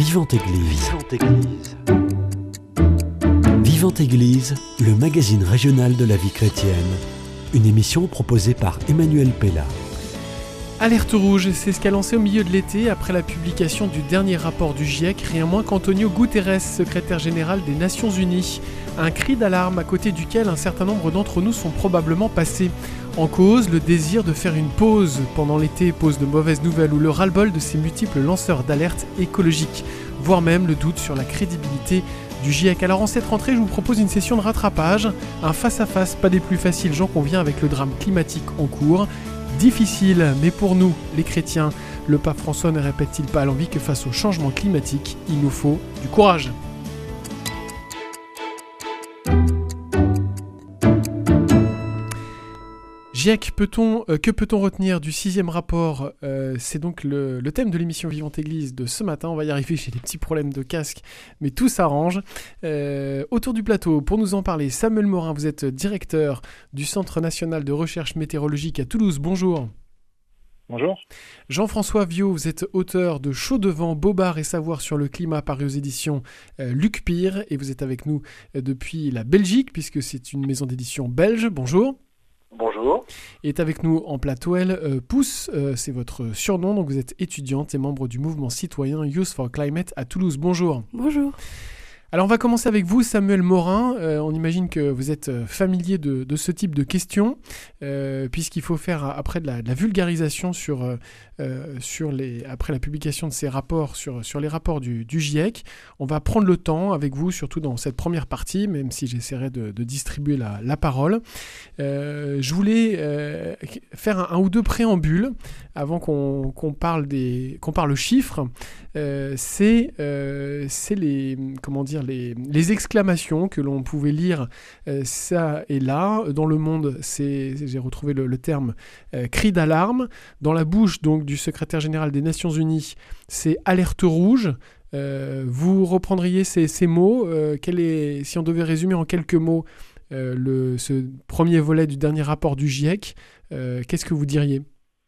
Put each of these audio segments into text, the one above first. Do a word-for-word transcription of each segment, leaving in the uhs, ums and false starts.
Vivante Église. Vivante Église. Vivante Église, le magazine régional de la vie chrétienne. Une émission proposée par Emmanuel Pella. Alerte rouge, c'est ce qu'a lancé au milieu de l'été après la publication du dernier rapport du GIEC, rien moins qu'Antonio Guterres, secrétaire général des Nations Unies. Un cri d'alarme à côté duquel un certain nombre d'entre nous sont probablement passés. En cause, le désir de faire une pause pendant l'été, pause de mauvaises nouvelles ou le ras-le-bol de ces multiples lanceurs d'alerte écologiques, voire même le doute sur la crédibilité du GIEC. Alors en cette rentrée, je vous propose une session de rattrapage, un face-à-face pas des plus faciles, j'en conviens, avec le drame climatique en cours. Difficile, mais pour nous, les chrétiens, le pape François ne répète-t-il pas à l'envi que face au changement climatique, il nous faut du courage. GIEC, peut-on, euh, que peut-on retenir du sixième rapport euh, C'est donc le, le thème de l'émission Vivante Église de ce matin. On va y arriver, j'ai des petits problèmes de casque, mais tout s'arrange. Euh, autour du plateau, pour nous en parler, Samuel Morin, vous êtes directeur du Centre national de recherche météorologique à Toulouse. Bonjour. Bonjour. Jean-François Viaud, vous êtes auteur de Chaud devant, Bobard et savoir sur le climat, paru aux éditions euh, Luc Pire, et vous êtes avec nous euh, depuis la Belgique, puisque c'est une maison d'édition belge. Bonjour. Bonjour. Et est avec nous en plateau, elle, euh, Pousse, euh, c'est votre surnom, donc vous êtes étudiante et membre du mouvement citoyen Youth for Climate à Toulouse. Bonjour. Bonjour. Alors on va commencer avec vous, Samuel Morin. Euh, on imagine que vous êtes familier de, de ce type de questions, euh, puisqu'il faut faire après de la, de la vulgarisation sur, euh, sur les, après la publication de ces rapports, sur, sur les rapports du, du GIEC. On va prendre le temps avec vous, surtout dans cette première partie, même si j'essaierai de, de distribuer la, la parole. Euh, je voulais euh, faire un, un ou deux préambules avant qu'on, qu'on parle des, qu'on parle chiffres. Euh, c'est, euh, c'est les, comment dire, les, les exclamations que l'on pouvait lire euh, ça et là. Dans le monde, c'est, j'ai retrouvé le, le terme euh, cri d'alarme. Dans la bouche donc du secrétaire général des Nations Unies, c'est alerte rouge. Euh, vous reprendriez ces, ces mots. Euh, quel est, si on devait résumer en quelques mots euh, le, ce premier volet du dernier rapport du GIEC, euh, qu'est-ce que vous diriez ?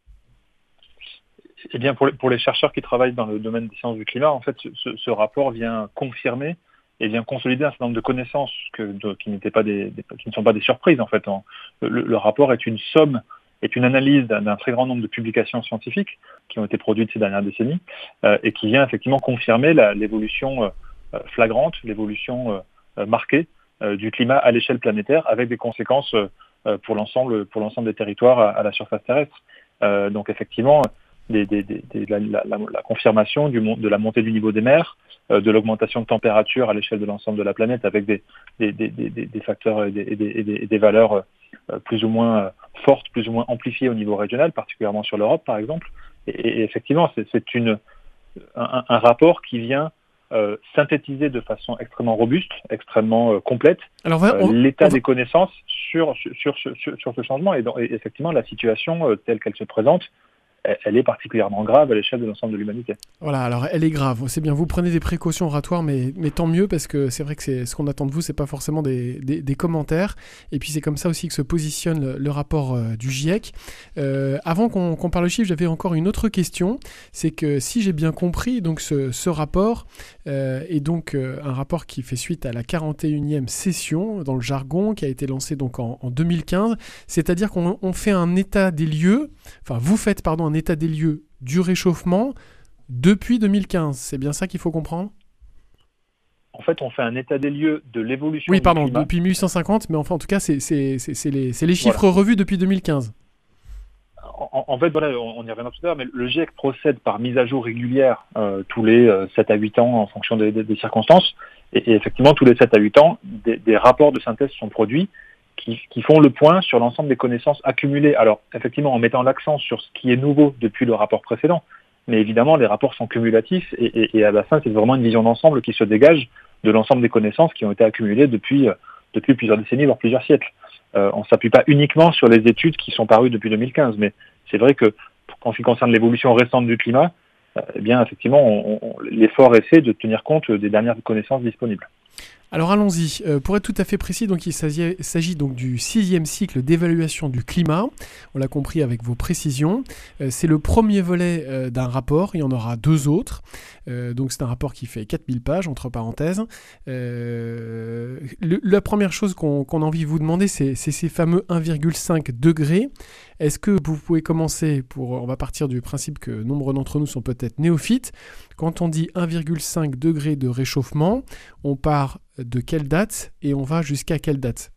Eh bien, pour les, pour les chercheurs qui travaillent dans le domaine des sciences du climat, en fait, ce, ce rapport vient confirmer et vient consolider un certain nombre de connaissances que, de, qui, n'étaient pas des, des, qui ne sont pas des surprises. En fait, en, le, le rapport est une somme, est une analyse d'un, d'un très grand nombre de publications scientifiques qui ont été produites ces dernières décennies euh, et qui vient effectivement confirmer la, l'évolution euh, flagrante, l'évolution euh, marquée euh, du climat à l'échelle planétaire, avec des conséquences euh, pour l'ensemble, pour l'ensemble des territoires à, à la surface terrestre. Euh, donc, effectivement. Des, des, des, des, la, la, la confirmation du, de la montée du niveau des mers, euh, de l'augmentation de température à l'échelle de l'ensemble de la planète avec des, des, des, des, des facteurs et des, et des, et des valeurs euh, plus ou moins euh, fortes, plus ou moins amplifiées au niveau régional, particulièrement sur l'Europe par exemple. Et, et effectivement, c'est, c'est une, un, un rapport qui vient euh, synthétiser de façon extrêmement robuste, extrêmement euh, complète, Alors, on, euh, l'état on... des connaissances sur, sur, sur, sur, sur ce changement et, donc, et effectivement la situation euh, telle qu'elle se présente. Elle est particulièrement grave à l'échelle de l'ensemble de l'humanité. Voilà, alors elle est grave, c'est bien, vous prenez des précautions oratoires, mais, mais tant mieux, parce que c'est vrai que c'est, ce qu'on attend de vous, c'est pas forcément des, des, des commentaires, et puis c'est comme ça aussi que se positionne le, le rapport euh, du GIEC. Euh, avant qu'on, qu'on parle chiffres, j'avais encore une autre question, c'est que si j'ai bien compris, donc ce, ce rapport euh, est donc euh, un rapport qui fait suite à la quarante et unième session, dans le jargon, qui a été lancée donc en, en deux mille quinze, c'est-à-dire qu'on on fait un état des lieux, enfin vous faites, pardon, un état des lieux du réchauffement depuis deux mille quinze. C'est bien ça qu'il faut comprendre ? En fait, on fait un état des lieux de l'évolution Oui, pardon, du climat. depuis mille huit cent cinquante, mais enfin, en tout cas, c'est, c'est, c'est, c'est, les, c'est les chiffres voilà. revus depuis deux mille quinze. En, en fait, voilà, on, on y reviendra tout à l'heure, mais le GIEC procède par mise à jour régulière euh, tous les euh, sept à huit ans en fonction des, des, des circonstances. Et, et effectivement, tous les sept à huit ans, des, des rapports de synthèse sont produits qui, qui font le point sur l'ensemble des connaissances accumulées. Alors, effectivement, en mettant l'accent sur ce qui est nouveau depuis le rapport précédent. Mais évidemment, les rapports sont cumulatifs et, et, et à la fin, c'est vraiment une vision d'ensemble qui se dégage de l'ensemble des connaissances qui ont été accumulées depuis, euh, depuis plusieurs décennies, voire plusieurs siècles. Euh, on ne s'appuie pas uniquement sur les études qui sont parues depuis deux mille quinze, mais c'est vrai que en ce qui concerne l'évolution récente du climat, euh, eh bien, effectivement, on, on, l'effort essaie de tenir compte des dernières connaissances disponibles. Alors allons-y. Euh, pour être tout à fait précis, donc il s'agit, s'agit donc du sixième cycle d'évaluation du climat. On l'a compris avec vos précisions. Euh, c'est le premier volet euh, d'un rapport. Il y en aura deux autres. Euh, donc c'est un rapport qui fait quatre mille pages, entre parenthèses. Euh, le, la première chose qu'on, qu'on a envie de vous demander, c'est, c'est ces fameux un virgule cinq degrés. Est-ce que vous pouvez commencer pour, on va partir du principe que nombre d'entre nous sont peut-être néophytes. Quand on dit un virgule cinq degrés de réchauffement, on part de quelle date et on va jusqu'à quelle date?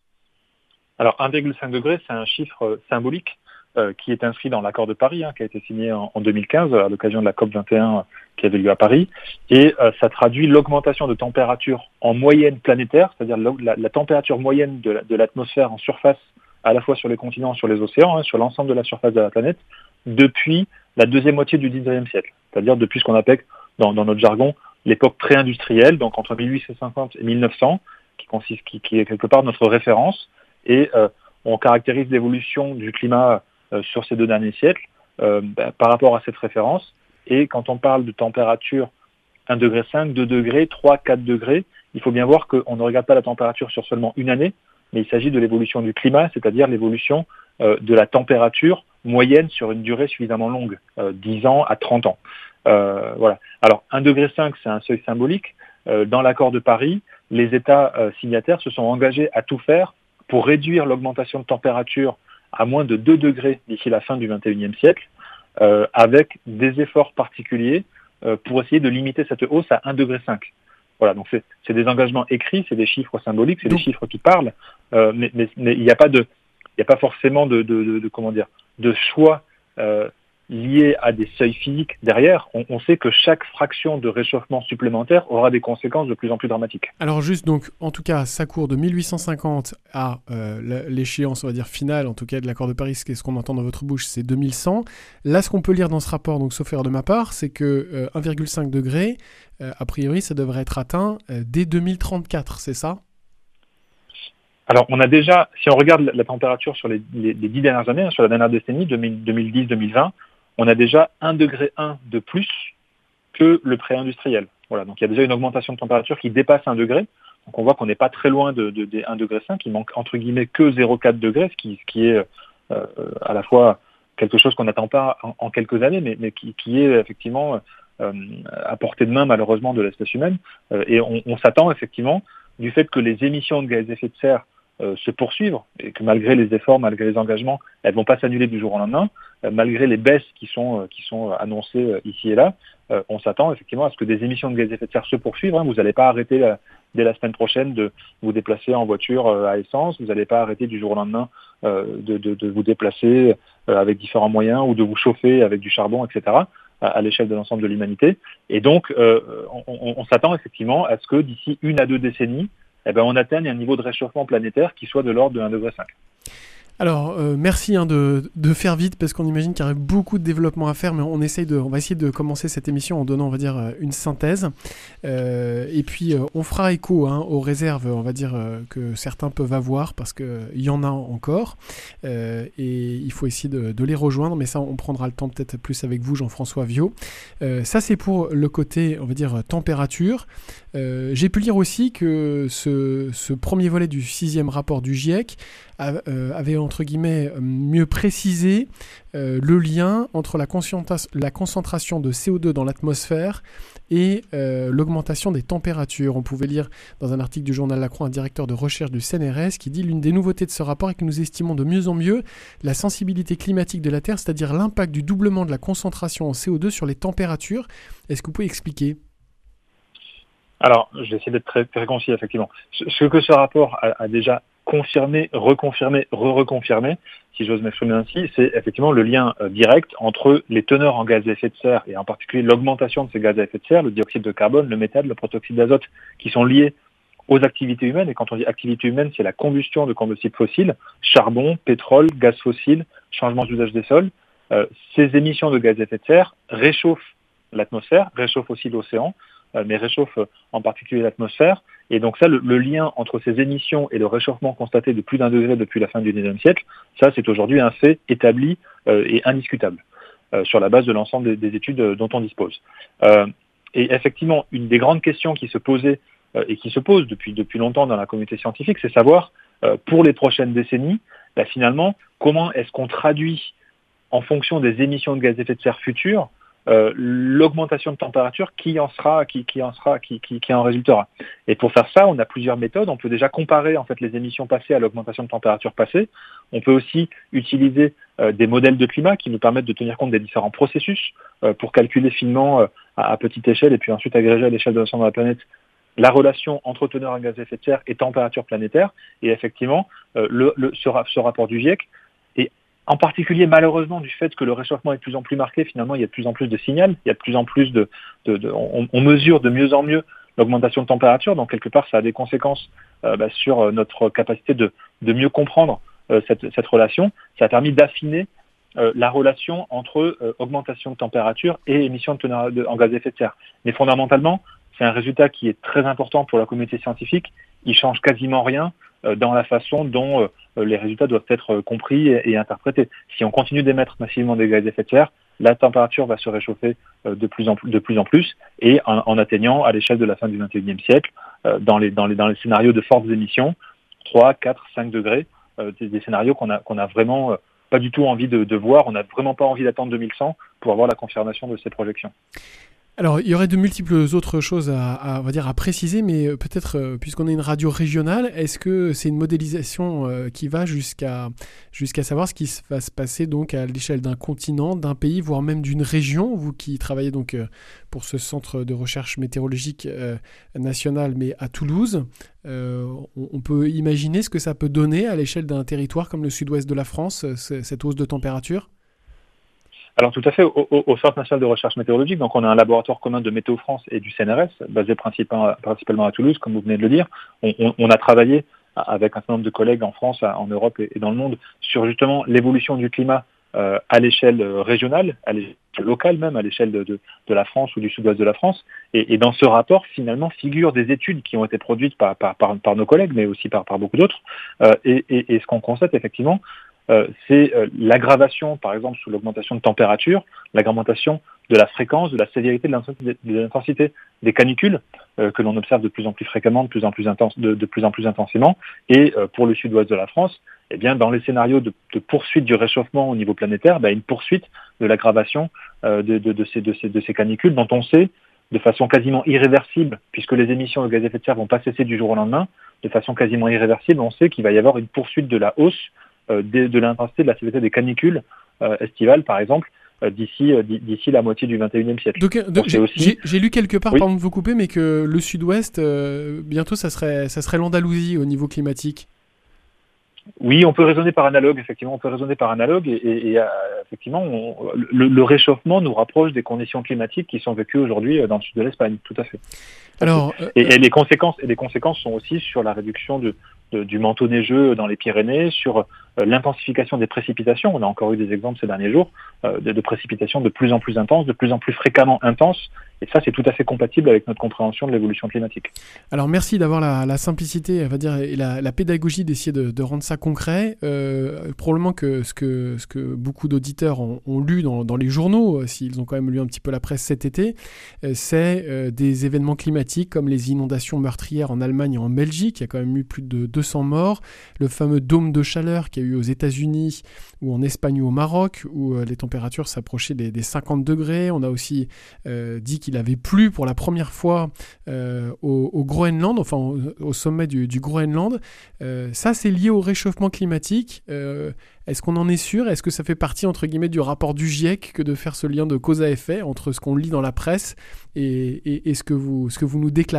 Alors un virgule cinq degrés, c'est un chiffre symbolique euh, qui est inscrit dans l'accord de Paris, hein, qui a été signé en, en deux mille quinze à l'occasion de la COP vingt et un euh, qui avait lieu à Paris. Et euh, ça traduit l'augmentation de température en moyenne planétaire, c'est-à-dire la, la température moyenne de, la, de l'atmosphère en surface, à la fois sur les continents et sur les océans, hein, sur l'ensemble de la surface de la planète, depuis la deuxième moitié du dix-neuvième siècle, c'est-à-dire depuis ce qu'on appelle dans, dans notre jargon l'époque pré-industrielle, donc entre mille huit cent cinquante et mille neuf cents, qui, consiste, qui, qui est quelque part notre référence. Et euh, on caractérise l'évolution du climat euh, sur ces deux derniers siècles euh, ben, par rapport à cette référence. Et quand on parle de température un virgule cinq degré, deux degrés, trois, quatre degrés, il faut bien voir qu'on ne regarde pas la température sur seulement une année, mais il s'agit de l'évolution du climat, c'est-à-dire l'évolution euh, de la température moyenne sur une durée suffisamment longue, euh, dix ans à trente ans. Euh, voilà. Alors un virgule cinq degré, c'est un seuil symbolique. Euh, dans l'accord de Paris, les États euh, signataires se sont engagés à tout faire pour réduire l'augmentation de température à moins de deux degrés d'ici la fin du vingt et unième siècle, euh, avec des efforts particuliers euh, pour essayer de limiter cette hausse à un virgule cinq degré. Voilà, donc c'est, c'est des engagements écrits, c'est des chiffres symboliques, c'est des chiffres qui parlent, euh, mais, mais, mais il n'y a pas de, il n'y a pas forcément de, de, de, de comment dire, de choix euh, liés à des seuils physiques derrière. On, on sait que chaque fraction de réchauffement supplémentaire aura des conséquences de plus en plus dramatiques. Alors juste donc, en tout cas, ça court de mille huit cent cinquante à euh, l'échéance, on va dire finale, en tout cas de l'accord de Paris, ce qu'on entend dans votre bouche, c'est deux mille cent. Là, ce qu'on peut lire dans ce rapport, donc sauf erreur de ma part, c'est que euh, un virgule cinq degré, euh, a priori, ça devrait être atteint euh, dès deux mille trente-quatre, c'est ça? Alors, on a déjà, si on regarde la, la température sur les, les, les dix dernières années, hein, sur la dernière décennie, deux mille, deux mille dix, deux mille vingt, on a déjà un degré un de plus que le pré-industriel. Voilà, donc il y a déjà une augmentation de température qui dépasse un degré. Donc on voit qu'on n'est pas très loin de, de, de un virgule cinq degré, il manque entre guillemets que zéro virgule quatre degré, ce qui, ce qui est euh, à la fois quelque chose qu'on n'attend pas en, en quelques années, mais, mais qui, qui est effectivement euh, à portée de main malheureusement de l'espèce humaine. Euh, et on, on s'attend effectivement du fait que les émissions de gaz à effet de serre Euh, se poursuivre et que malgré les efforts, malgré les engagements, elles ne vont pas s'annuler du jour au lendemain, euh, malgré les baisses qui sont, euh, qui sont annoncées euh, ici et là, euh, on s'attend effectivement à ce que des émissions de gaz à effet de serre se poursuivent. Hein. Vous n'allez pas arrêter la, dès la semaine prochaine de vous déplacer en voiture euh, à essence, vous n'allez pas arrêter du jour au lendemain euh, de, de, de vous déplacer euh, avec différents moyens ou de vous chauffer avec du charbon, et cetera, à, à l'échelle de l'ensemble de l'humanité. Et donc, euh, on, on, on s'attend effectivement à ce que d'ici une à deux décennies, eh ben, on atteigne un niveau de réchauffement planétaire qui soit de l'ordre de un virgule cinq degré. Alors, euh, merci hein, de, de faire vite parce qu'on imagine qu'il y aurait beaucoup de développement à faire, mais on, essaye de, on va essayer de commencer cette émission en donnant, on va dire, une synthèse. Euh, et puis, euh, on fera écho hein, aux réserves, on va dire, euh, que certains peuvent avoir parce qu'il y en a encore. Euh, et il faut essayer de, de les rejoindre, mais ça, on prendra le temps peut-être plus avec vous, Jean-François Viaud. Euh, ça, c'est pour le côté, on va dire, température. Euh, j'ai pu lire aussi que ce, ce premier volet du sixième rapport du GIEC avait entre guillemets mieux précisé euh, le lien entre la, la concentration de C O deux dans l'atmosphère et euh, l'augmentation des températures. On pouvait lire dans un article du journal La Croix un directeur de recherche du C N R S qui dit « L'une des nouveautés de ce rapport est que nous estimons de mieux en mieux la sensibilité climatique de la Terre, c'est-à-dire l'impact du doublement de la concentration en C O deux sur les températures. » Est-ce que vous pouvez expliquer ? Alors, je vais essayer d'être très, très concis, effectivement. Ce, ce que ce rapport a, a déjà confirmé, reconfirmé, re-reconfirmé, si j'ose m'exprimer ainsi, c'est effectivement le lien euh, direct entre les teneurs en gaz à effet de serre et en particulier l'augmentation de ces gaz à effet de serre, le dioxyde de carbone, le méthane, le protoxyde d'azote, qui sont liés aux activités humaines. Et quand on dit activité humaine, c'est la combustion de combustibles fossiles, charbon, pétrole, gaz fossile, changement d'usage des sols. Euh, ces émissions de gaz à effet de serre réchauffent l'atmosphère, réchauffent aussi l'océan, mais réchauffe en particulier l'atmosphère. Et donc ça, le, le lien entre ces émissions et le réchauffement constaté de plus d'un degré depuis la fin du dix-neuvième siècle, ça c'est aujourd'hui un fait établi euh, et indiscutable euh, sur la base de l'ensemble des, des études dont on dispose. Euh, et effectivement, une des grandes questions qui se posait euh, et qui se pose depuis, depuis longtemps dans la communauté scientifique, c'est savoir, euh, pour les prochaines décennies, bah, finalement, comment est-ce qu'on traduit en fonction des émissions de gaz à effet de serre futures Euh, l'augmentation de température qui en sera, qui, qui en sera, qui, qui, qui en résultera. Et pour faire ça, on a plusieurs méthodes. On peut déjà comparer en fait les émissions passées à l'augmentation de température passée. On peut aussi utiliser euh, des modèles de climat qui nous permettent de tenir compte des différents processus euh, pour calculer finement euh, à, à petite échelle et puis ensuite agréger à l'échelle de l'ensemble de la planète la relation entre teneur en gaz à effet de serre et température planétaire. Et effectivement, euh, le, le, ce, ce rapport du GIEC est en particulier, malheureusement, du fait que le réchauffement est de plus en plus marqué, finalement, il y a de plus en plus de signal, il y a de plus en plus de... de, de on, on mesure de mieux en mieux l'augmentation de température, donc quelque part, ça a des conséquences euh, bah, sur notre capacité de, de mieux comprendre euh, cette, cette relation. Ça a permis d'affiner euh, la relation entre euh, augmentation de température et émission de teneur de, en gaz à effet de serre. Mais fondamentalement, c'est un résultat qui est très important pour la communauté scientifique. Il change quasiment rien euh, dans la façon dont euh, les résultats doivent être compris et, et interprétés. Si on continue d'émettre massivement des gaz à effet de serre, la température va se réchauffer euh, de plus en plus, de plus en plus, et en, en atteignant à l'échelle de la fin du vingt et unième siècle, euh, dans, les, dans, les, dans les scénarios de fortes émissions, trois, quatre, cinq degrés, euh, des, des scénarios qu'on a, qu'on a vraiment euh, pas du tout envie de, de voir. On n'a vraiment pas envie d'attendre deux mille cent pour avoir la confirmation de ces projections. Alors, il y aurait de multiples autres choses à, à, on va dire, à préciser, mais peut-être, euh, puisqu'on est une radio régionale, est-ce que c'est une modélisation euh, qui va jusqu'à, jusqu'à savoir ce qui va se passer donc à l'échelle d'un continent, d'un pays, voire même d'une région, vous qui travaillez donc euh, pour ce centre de recherche météorologique euh, national, mais à Toulouse, euh, on, on peut imaginer ce que ça peut donner à l'échelle d'un territoire comme le sud-ouest de la France, cette hausse de température ? Alors tout à fait, au, au, au Centre national de recherche météorologique, donc on a un laboratoire commun de Météo France et du C N R S, basé principalement, principalement à Toulouse, comme vous venez de le dire. On, on, on a travaillé avec un certain nombre de collègues en France, en Europe et, et dans le monde sur justement l'évolution du climat euh, à l'échelle régionale, à l'échelle locale même, à l'échelle de, de, de la France ou du sud-ouest de la France. Et, et dans ce rapport, finalement, figurent des études qui ont été produites par, par, par, par nos collègues, mais aussi par, par beaucoup d'autres. Euh, et, et, et ce qu'on constate effectivement, Euh, c'est euh, l'aggravation, par exemple, sous l'augmentation de température, l'augmentation de la fréquence, de la sévérité, de l'intensité des canicules euh, que l'on observe de plus en plus fréquemment, de plus en plus intense, de, de plus en plus intensément. Et euh, pour le sud-ouest de la France, eh bien, dans les scénarios de, de poursuite du réchauffement au niveau planétaire, bah, une poursuite de l'aggravation euh, de, de, de, ces, de, ces, de ces canicules dont on sait de façon quasiment irréversible, puisque les émissions de gaz à effet de serre vont pas cesser du jour au lendemain, de façon quasiment irréversible, on sait qu'il va y avoir une poursuite de la hausse euh, de, de l'intensité, de la sévérité des canicules euh, estivales, par exemple, euh, d'ici, euh, d'ici la moitié du vingt et unième siècle. Donc, donc j'ai, aussi... j'ai, j'ai lu quelque part, oui. pardon de vous couper, mais que le sud-ouest, euh, bientôt, ça serait, ça serait l'Andalousie au niveau climatique. Oui, on peut raisonner par analogue, effectivement, on peut raisonner par analogue, et, et, et euh, effectivement, on, le, le réchauffement nous rapproche des conditions climatiques qui sont vécues aujourd'hui dans le sud de l'Espagne, tout à fait. Alors, euh, et, et les conséquences, et les conséquences sont aussi sur la réduction de, de, du manteau neigeux dans les Pyrénées, sur euh, l'intensification des précipitations. On a encore eu des exemples ces derniers jours euh, de, de précipitations de plus en plus intenses, de plus en plus fréquemment intenses. Et ça, c'est tout à fait compatible avec notre compréhension de l'évolution climatique. Alors, merci d'avoir la, la simplicité, on va dire, et la, la pédagogie d'essayer de, de rendre ça concret. Euh, probablement que ce que, ce que beaucoup d'auditeurs ont, ont lu dans, dans les journaux, euh, s'ils ont quand même lu un petit peu la presse cet été, euh, c'est euh, des événements climatiques comme les inondations meurtrières en Allemagne et en Belgique. Il y a quand même eu plus de deux cents morts. Le fameux dôme de chaleur qu'il y a eu aux États-Unis ou en Espagne ou au Maroc, où euh, les températures s'approchaient des, des cinquante degrés. On a aussi euh, dit qu'il avait plu pour la première fois euh, au, au Groenland, enfin au, au sommet du, du Groenland. Euh, ça, c'est lié au réchauffement climatique. Euh, est-ce qu'on en est sûr ? Est-ce que ça fait partie, entre guillemets, du rapport du GIEC que de faire ce lien de cause à effet entre ce qu'on lit dans la presse et, et, et ce, que vous, ce que vous nous déclarez ?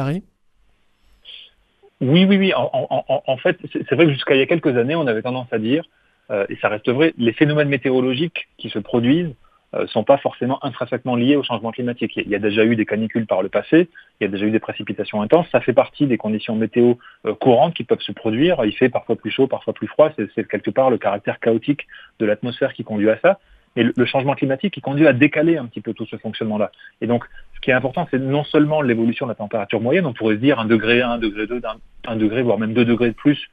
Oui, oui, oui. En, en, en fait, c'est, c'est vrai que jusqu'à il y a quelques années, on avait tendance à dire, euh, et ça reste vrai, les phénomènes météorologiques qui se produisent ne euh, sont pas forcément intrinsèquement liés au changement climatique. Il y a déjà eu des canicules par le passé, il y a déjà eu des précipitations intenses, ça fait partie des conditions météo euh, courantes qui peuvent se produire. Il fait parfois plus chaud, parfois plus froid, c'est, c'est quelque part le caractère chaotique de l'atmosphère qui conduit à ça. Mais le, le changement climatique qui conduit à décaler un petit peu tout ce fonctionnement-là. Et donc, ce qui est important, c'est non seulement l'évolution de la température moyenne, on pourrait se dire un degré un, un degré deux, un, un degré, voire même deux degrés de plus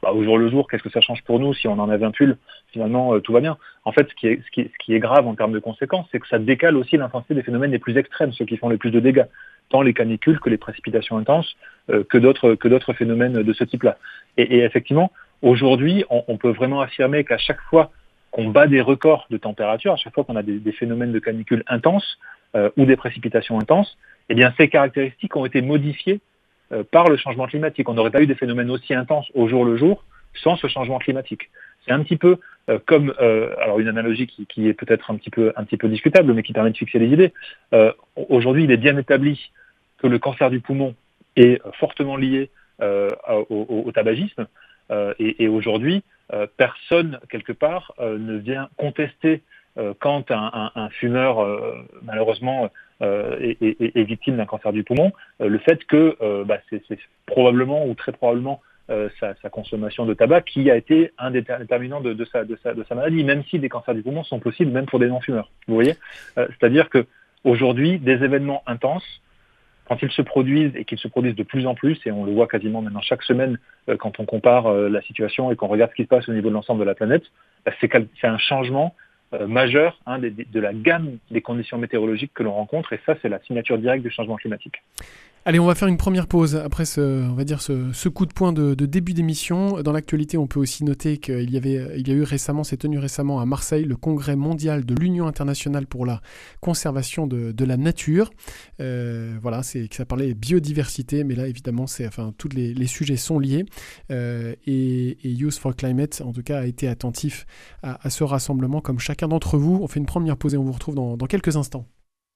bah, au jour le jour, qu'est-ce que ça change pour nous si on enlève un pull? Finalement, euh, tout va bien. En fait, ce qui, est, ce, qui est, ce qui est grave en termes de conséquences, c'est que ça décale aussi l'intensité des phénomènes les plus extrêmes, ceux qui font les plus de dégâts, tant les canicules que les précipitations intenses, euh, que d'autres que d'autres phénomènes de ce type-là. Et, et effectivement, aujourd'hui, on, on peut vraiment affirmer qu'à chaque fois qu'on bat des records de température, à chaque fois qu'on a des, des phénomènes de canicule intenses euh, ou des précipitations intenses, eh bien, ces caractéristiques ont été modifiées euh, par le changement climatique. On n'aurait pas eu des phénomènes aussi intenses au jour le jour sans ce changement climatique. C'est un petit peu euh, comme, euh, alors une analogie qui, qui est peut-être un petit peu, un petit peu discutable, mais qui permet de fixer les idées. Euh, aujourd'hui, il est bien établi que le cancer du poumon est fortement lié euh, au, au, au tabagisme. Euh, et, et aujourd'hui, euh, personne, quelque part, euh, ne vient contester euh, quand un, un, un fumeur, euh, malheureusement, euh, est, est, est victime d'un cancer du poumon, euh, le fait que euh, bah, c'est, c'est probablement ou très probablement euh, sa, sa consommation de tabac qui a été un déterminant de, de, sa, de, sa, de sa maladie, même si des cancers du poumon sont possibles même pour des non-fumeurs. Vous voyez, euh, c'est-à-dire que aujourd'hui, des événements intenses, quand ils se produisent et qu'ils se produisent de plus en plus, et on le voit quasiment maintenant chaque semaine euh, quand on compare euh, la situation et qu'on regarde ce qui se passe au niveau de l'ensemble de la planète, bah, c'est, c'est un changement euh, majeur hein, de, de la gamme des conditions météorologiques que l'on rencontre, et ça, c'est la signature directe du changement climatique. Allez, on va faire une première pause après ce, on va dire ce, ce coup de poing de, de début d'émission. Dans l'actualité, on peut aussi noter qu'il y avait, il y a eu récemment, s'est tenu récemment à Marseille, le congrès mondial de l'Union internationale pour la conservation de, de la nature. Euh, voilà, c'est que ça parlait biodiversité, mais là, évidemment, c'est, enfin, tous les, les sujets sont liés. Euh, et, et Youth for Climate, en tout cas, a été attentif à, à ce rassemblement, comme chacun d'entre vous. On fait une première pause et on vous retrouve dans, dans quelques instants.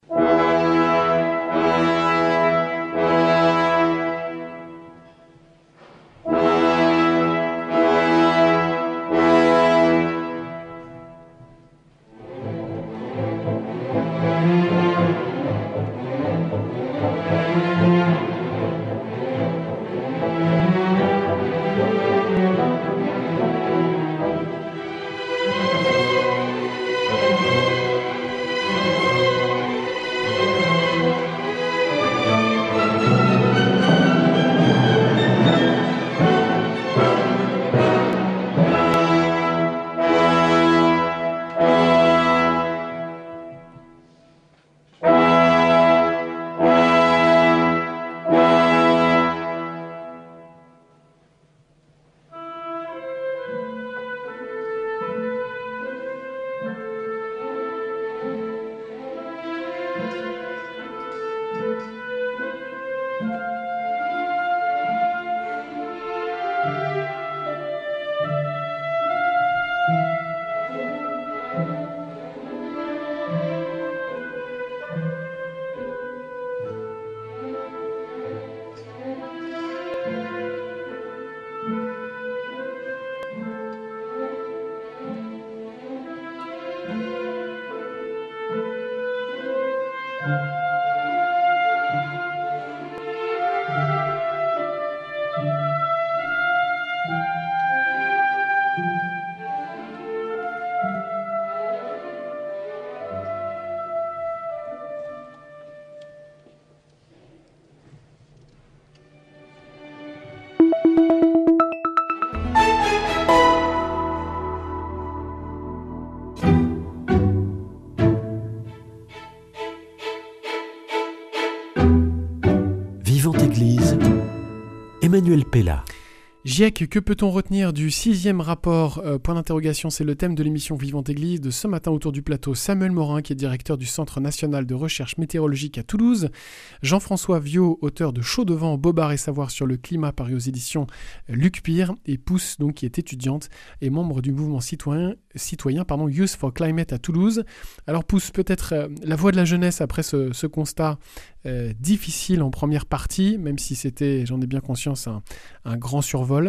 Vivante Église, Emmanuel Pella. Giec, que peut-on retenir du sixième rapport euh, Point d'interrogation, c'est le thème de l'émission Vivante Église de ce matin autour du plateau. Samuel Morin, qui est directeur du Centre national de recherche météorologique à Toulouse. Jean-François Viau, auteur de Chaud devant, Bobard et savoir sur le climat, paru aux éditions Luc Pire. Et Pousse, donc, qui est étudiante et membre du mouvement citoyen, citoyen pardon, Youth for Climate à Toulouse. Alors Pousse, peut-être euh, la voix de la jeunesse après ce, ce constat euh, difficile en première partie, même si c'était, j'en ai bien conscience, un, un grand survol.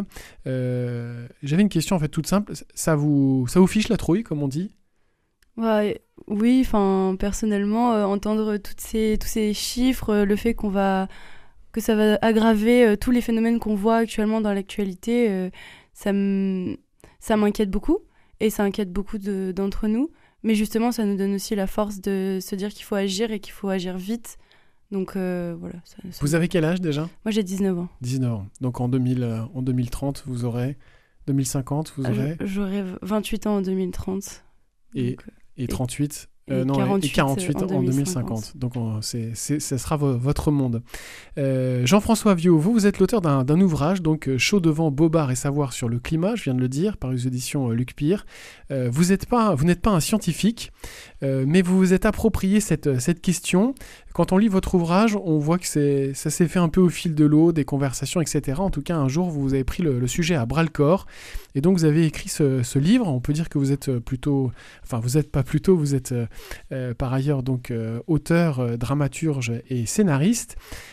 Euh, j'avais une question en fait toute simple. Ça vous, ça vous fiche la trouille, comme on dit ? Ouais, oui, enfin personnellement, euh, entendre toutes ces, tous ces chiffres, euh, le fait qu'on va, que ça va aggraver euh, tous les phénomènes qu'on voit actuellement dans l'actualité, euh, ça, m- ça m'inquiète beaucoup et ça inquiète beaucoup de, d'entre nous. Mais justement, ça nous donne aussi la force de se dire qu'il faut agir et qu'il faut agir vite. Donc euh, voilà. Ça, ça... Vous avez quel âge déjà ? Moi j'ai dix-neuf ans. dix-neuf ans. Donc en, deux mille, euh, en deux mille trente, vous aurez deux mille cinquante, vous aurez J'aurai vingt-huit ans en deux mille trente. Et, donc, et trente-huit et euh, non, quarante-huit, et quarante-huit en, en deux mille cinquante. Donc, on, c'est, c'est, ce sera vo- votre monde. Euh, Jean-François Viaud, vous, vous êtes l'auteur d'un, d'un ouvrage, donc Chaud devant Bobard et savoir sur le climat, je viens de le dire, par les éditions euh, Luc Pire. Euh, vous, êtes pas, vous n'êtes pas un scientifique, euh, mais vous vous êtes approprié cette, cette question. Quand on lit votre ouvrage, on voit que c'est, ça s'est fait un peu au fil de l'eau, des conversations, et cetera. En tout cas, un jour, vous avez pris le, le sujet à bras-le-corps. Et donc, vous avez écrit ce, ce livre. On peut dire que vous êtes plutôt... Enfin, vous n'êtes pas plutôt, vous êtes euh, par ailleurs donc euh, auteur, euh, dramaturge et scénariste.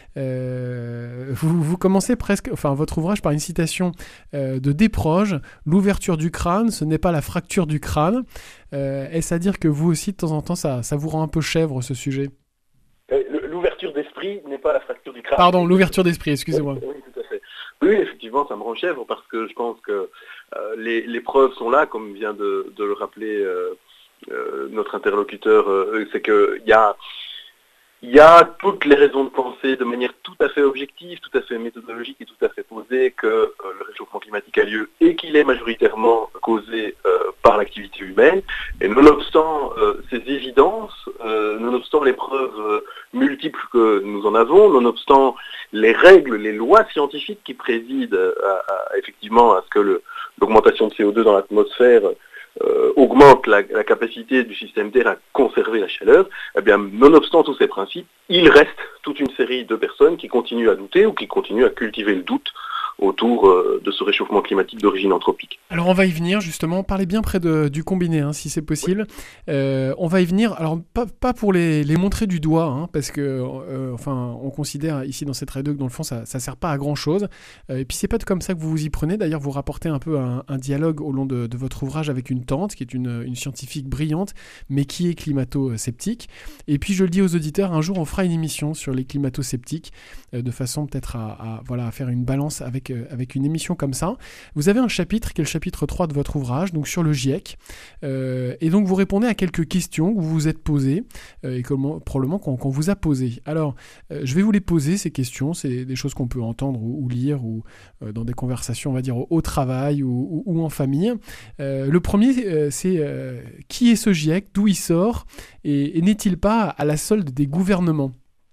Euh, vous, vous commencez presque, enfin, votre ouvrage par une citation euh, de Desproges. L'ouverture du crâne, ce n'est pas la fracture du crâne. Euh, est-ce à dire que vous aussi, de temps en temps, ça, ça vous rend un peu chèvre, ce sujet ? L'ouverture d'esprit n'est pas la fracture du crâne. Pardon, l'ouverture d'esprit, excusez-moi. Oui, tout à fait. Oui, effectivement, ça me rend chèvre parce que je pense que euh, les, les preuves sont là, comme vient de, de le rappeler euh, euh, notre interlocuteur, euh, c'est qu'il y a, y a toutes les raisons de penser de manière tout à fait objective, tout à fait méthodologique et tout à fait posée que euh, le réchauffement climatique a lieu et qu'il est majoritairement causé euh, par l'activité humaine. Et nonobstant euh, ces évidences, euh, nonobstant les preuves euh, multiples que nous en avons, nonobstant les règles, les lois scientifiques qui président à, à, effectivement à ce que le, l'augmentation de C O deux dans l'atmosphère euh, augmente la, la capacité du système Terre à conserver la chaleur, eh bien, nonobstant tous ces principes, il reste toute une série de personnes qui continuent à douter ou qui continuent à cultiver le doute autour euh, de ce réchauffement climatique d'origine anthropique. Alors on va y venir justement, parlez bien près de, du combiné hein, si c'est possible. Oui. Euh, on va y venir, alors pas, pas pour les, les montrer du doigt, hein, parce que euh, enfin, on considère ici dans cette radio que dans le fond ça ne sert pas à grand chose. Euh, et puis c'est pas comme ça que vous vous y prenez, d'ailleurs vous rapportez un peu un, un dialogue au long de, de votre ouvrage avec une tante qui est une, une scientifique brillante, mais qui est climato-sceptique. Et puis je le dis aux auditeurs, un jour on fera une émission sur les climato-sceptiques, euh, de façon peut-être à, à, voilà, à faire une balance avec avec une émission comme ça. Vous avez un chapitre qui est le chapitre trois de votre ouvrage, donc sur le GIEC, euh, et donc vous répondez à quelques questions que vous vous êtes posées, euh, et comment, probablement qu'on, qu'on vous a posées. Alors, euh, je vais vous les poser, ces questions, c'est des choses qu'on peut entendre ou, ou lire, ou euh, dans des conversations, on va dire, au, au travail ou, ou, ou en famille. Euh, le premier, euh, c'est euh, qui est ce GIEC, d'où il sort, et, et n'est-il pas à la solde des gouvernements ?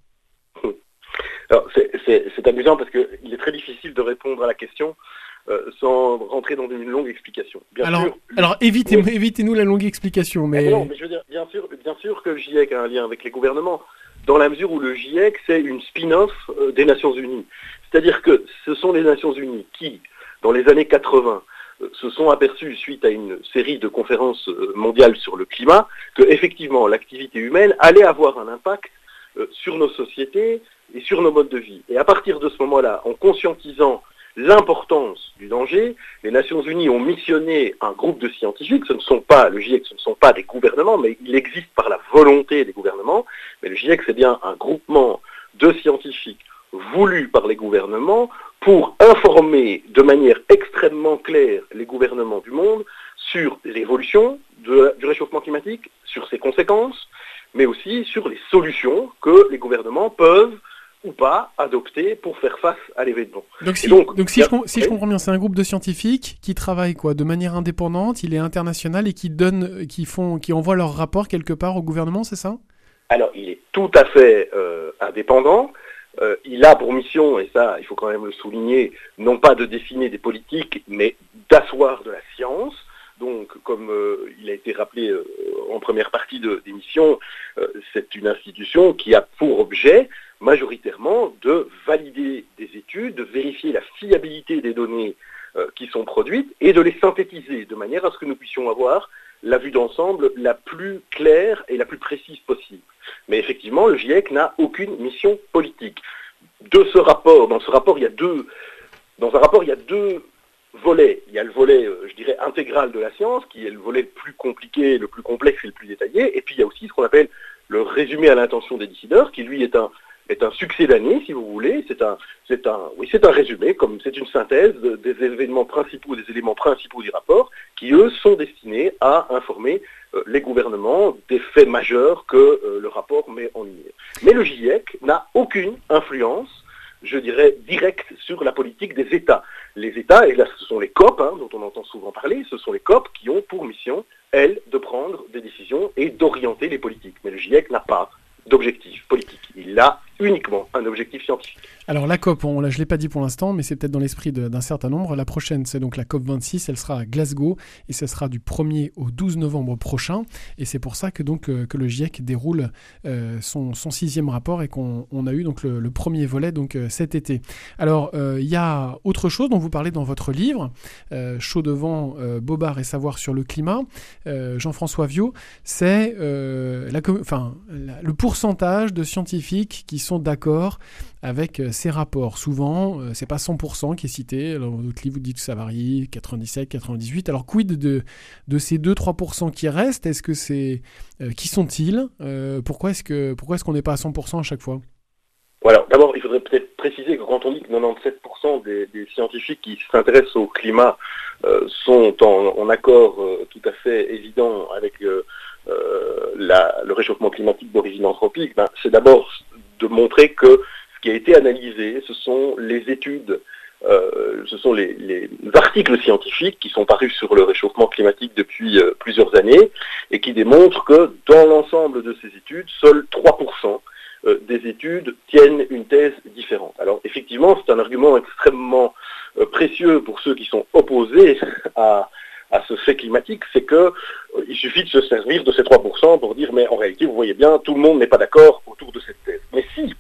Alors, c'est, c'est, c'est amusant parce qu'il est très difficile de répondre à la question euh, sans rentrer dans une longue explication. Bien alors, sûr, alors évitez, oui. évitez-nous la longue explication. Mais... Ah non, mais je veux dire, bien sûr, bien sûr que le GIEC a un lien avec les gouvernements, dans la mesure où le GIEC, c'est une spin-off euh, des Nations Unies. C'est-à-dire que ce sont les Nations Unies qui, dans les années quatre-vingts, euh, se sont aperçues, suite à une série de conférences euh, mondiales sur le climat, que effectivement l'activité humaine allait avoir un impact euh, sur nos sociétés, et sur nos modes de vie. Et à partir de ce moment-là, en conscientisant l'importance du danger, les Nations Unies ont missionné un groupe de scientifiques. Ce ne sont pas, le GIEC, ce ne sont pas des gouvernements, mais il existe par la volonté des gouvernements. Mais le GIEC, c'est bien un groupement de scientifiques voulus par les gouvernements pour informer de manière extrêmement claire les gouvernements du monde sur l'évolution de, du réchauffement climatique, sur ses conséquences, mais aussi sur les solutions que les gouvernements peuvent ou pas adopter pour faire face à l'événement. Donc si, donc, donc, si, je, si je comprends bien, c'est un groupe de scientifiques qui travaillent quoi, de manière indépendante, il est international et qui donnent, qui font, qui envoient leur rapport quelque part au gouvernement, c'est ça ? Alors, il est tout à fait euh, indépendant. Euh, il a pour mission, et ça, il faut quand même le souligner, non pas de dessiner des politiques, mais d'asseoir de la science. Donc, comme euh, il a été rappelé euh, en première partie de d'émission, euh, c'est une institution qui a pour objet majoritairement de valider des études, de vérifier la fiabilité des données euh, qui sont produites et de les synthétiser de manière à ce que nous puissions avoir la vue d'ensemble la plus claire et la plus précise possible. Mais effectivement, le GIEC n'a aucune mission politique. De ce rapport, dans ce rapport, il y a deux, dans un rapport, il y a deux volets. Il y a le volet, euh, je dirais, intégral de la science, qui est le volet le plus compliqué, le plus complexe et le plus détaillé. Et puis il y a aussi ce qu'on appelle le résumé à l'intention des décideurs, qui lui est un est un succès d'année, si vous voulez. C'est un, c'est un, oui, c'est un résumé, comme c'est une synthèse de, des événements principaux, des éléments principaux du rapport, qui eux sont destinés à informer euh, les gouvernements des faits majeurs que euh, le rapport met en lumière. Mais le GIEC n'a aucune influence je dirais, directe sur la politique des États. Les États, et là ce sont les C O P, hein, dont on entend souvent parler, ce sont les C O P qui ont pour mission, elles, de prendre des décisions et d'orienter les politiques. Mais le GIEC n'a pas d'objectif politique. Il a uniquement un objectif scientifique. Alors la COP, on, là, je ne l'ai pas dit pour l'instant, mais c'est peut-être dans l'esprit de, d'un certain nombre. La prochaine, c'est donc la COP vingt-six, elle sera à Glasgow, et ce sera du premier au douze novembre prochain. Et c'est pour ça que, donc, euh, que le GIEC déroule euh, son, son sixième rapport et qu'on on a eu donc, le, le premier volet donc, euh, cet été. Alors, il euh, y a autre chose dont vous parlez dans votre livre, euh, Chaud devant, euh, Bobard et savoir sur le climat, euh, Jean-François Viaud, c'est euh, la, enfin, la, le pourcentage de scientifiques qui sont d'accord avec euh, ces rapports. Souvent, euh, c'est pas cent pour cent qui est cité. Alors, dans votre livre, vous dites que ça varie, quatre-vingt-dix-sept, quatre-vingt-dix-huit. Alors, quid de, de ces deux à trois pour cent qui restent? Est-ce que c'est... Euh, qui sont-ils euh, Pourquoi est-ce que, pourquoi est-ce qu'on n'est pas à cent pour cent à chaque fois? Voilà. D'abord, il faudrait peut-être préciser que quand on dit que quatre-vingt-dix-sept pour cent des, des scientifiques qui s'intéressent au climat euh, sont en, en accord euh, tout à fait évident avec euh, euh, la, le réchauffement climatique d'origine anthropique, ben, c'est d'abord de montrer que ce qui a été analysé, ce sont les études, euh, ce sont les, les articles scientifiques qui sont parus sur le réchauffement climatique depuis euh, plusieurs années et qui démontrent que dans l'ensemble de ces études, seuls trois pour cent euh, des études tiennent une thèse différente. Alors effectivement, c'est un argument extrêmement euh, précieux pour ceux qui sont opposés à à ce fait climatique, c'est que euh, il suffit de se servir de ces trois pour cent pour dire mais en réalité, vous voyez bien, tout le monde n'est pas d'accord autour de cette thèse. Mais si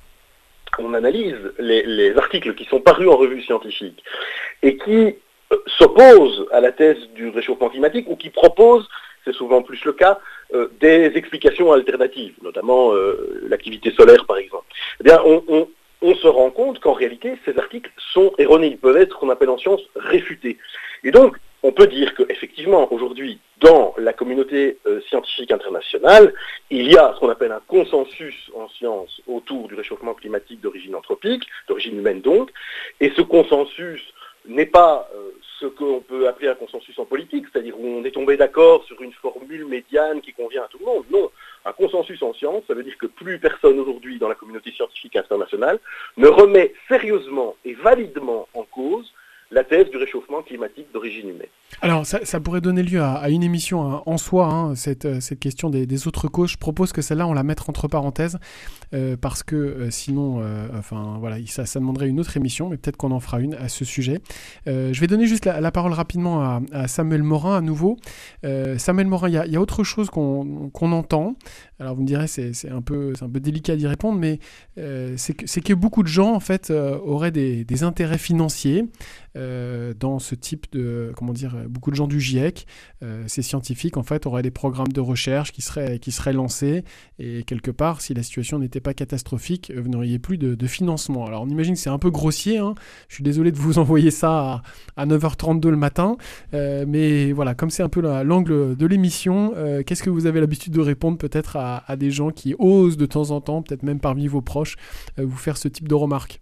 on analyse les, les articles qui sont parus en revue scientifique et qui euh, s'opposent à la thèse du réchauffement climatique ou qui proposent, c'est souvent plus le cas, euh, des explications alternatives, notamment euh, l'activité solaire par exemple, eh bien on, on, on se rend compte qu'en réalité, ces articles sont erronés, ils peuvent être, qu'on appelle en science, réfutés. Et donc, on peut dire qu'effectivement, aujourd'hui, dans la communauté euh, scientifique internationale, il y a ce qu'on appelle un consensus en sciences autour du réchauffement climatique d'origine anthropique, d'origine humaine donc, et ce consensus n'est pas euh, ce qu'on peut appeler un consensus en politique, c'est-à-dire où on est tombé d'accord sur une formule médiane qui convient à tout le monde. Non, un consensus en sciences, ça veut dire que plus personne aujourd'hui dans la communauté scientifique internationale ne remet sérieusement et validement en cause la thèse du réchauffement climatique d'origine humaine. Alors, ça, ça pourrait donner lieu à, à une émission hein, en soi, hein, cette, cette question des, des autres causes. Je propose que celle-là, on la mette entre parenthèses, euh, parce que euh, sinon, euh, enfin, voilà, ça, ça demanderait une autre émission, mais peut-être qu'on en fera une à ce sujet. Euh, je vais donner juste la, la parole rapidement à, à Samuel Morin, à nouveau. Euh, Samuel Morin, il y a, y a autre chose qu'on, qu'on entend. Alors, vous me direz, c'est, c'est, un, peu, c'est un peu délicat d'y répondre, mais euh, c'est, que, c'est que beaucoup de gens, en fait, euh, auraient des, des intérêts financiers euh, dans ce type de, comment dire, beaucoup de gens du GIEC, euh, ces scientifiques, en fait, auraient des programmes de recherche qui seraient, qui seraient lancés, et quelque part, si la situation n'était pas catastrophique, vous n'auriez plus de, de financement. Alors, on imagine que c'est un peu grossier, hein. Je suis désolé de vous envoyer ça à, à neuf heures trente-deux le matin, euh, mais voilà, comme c'est un peu la, l'angle de l'émission, euh, qu'est-ce que vous avez l'habitude de répondre peut-être à, à des gens qui osent de temps en temps, peut-être même parmi vos proches, euh, vous faire ce type de remarques?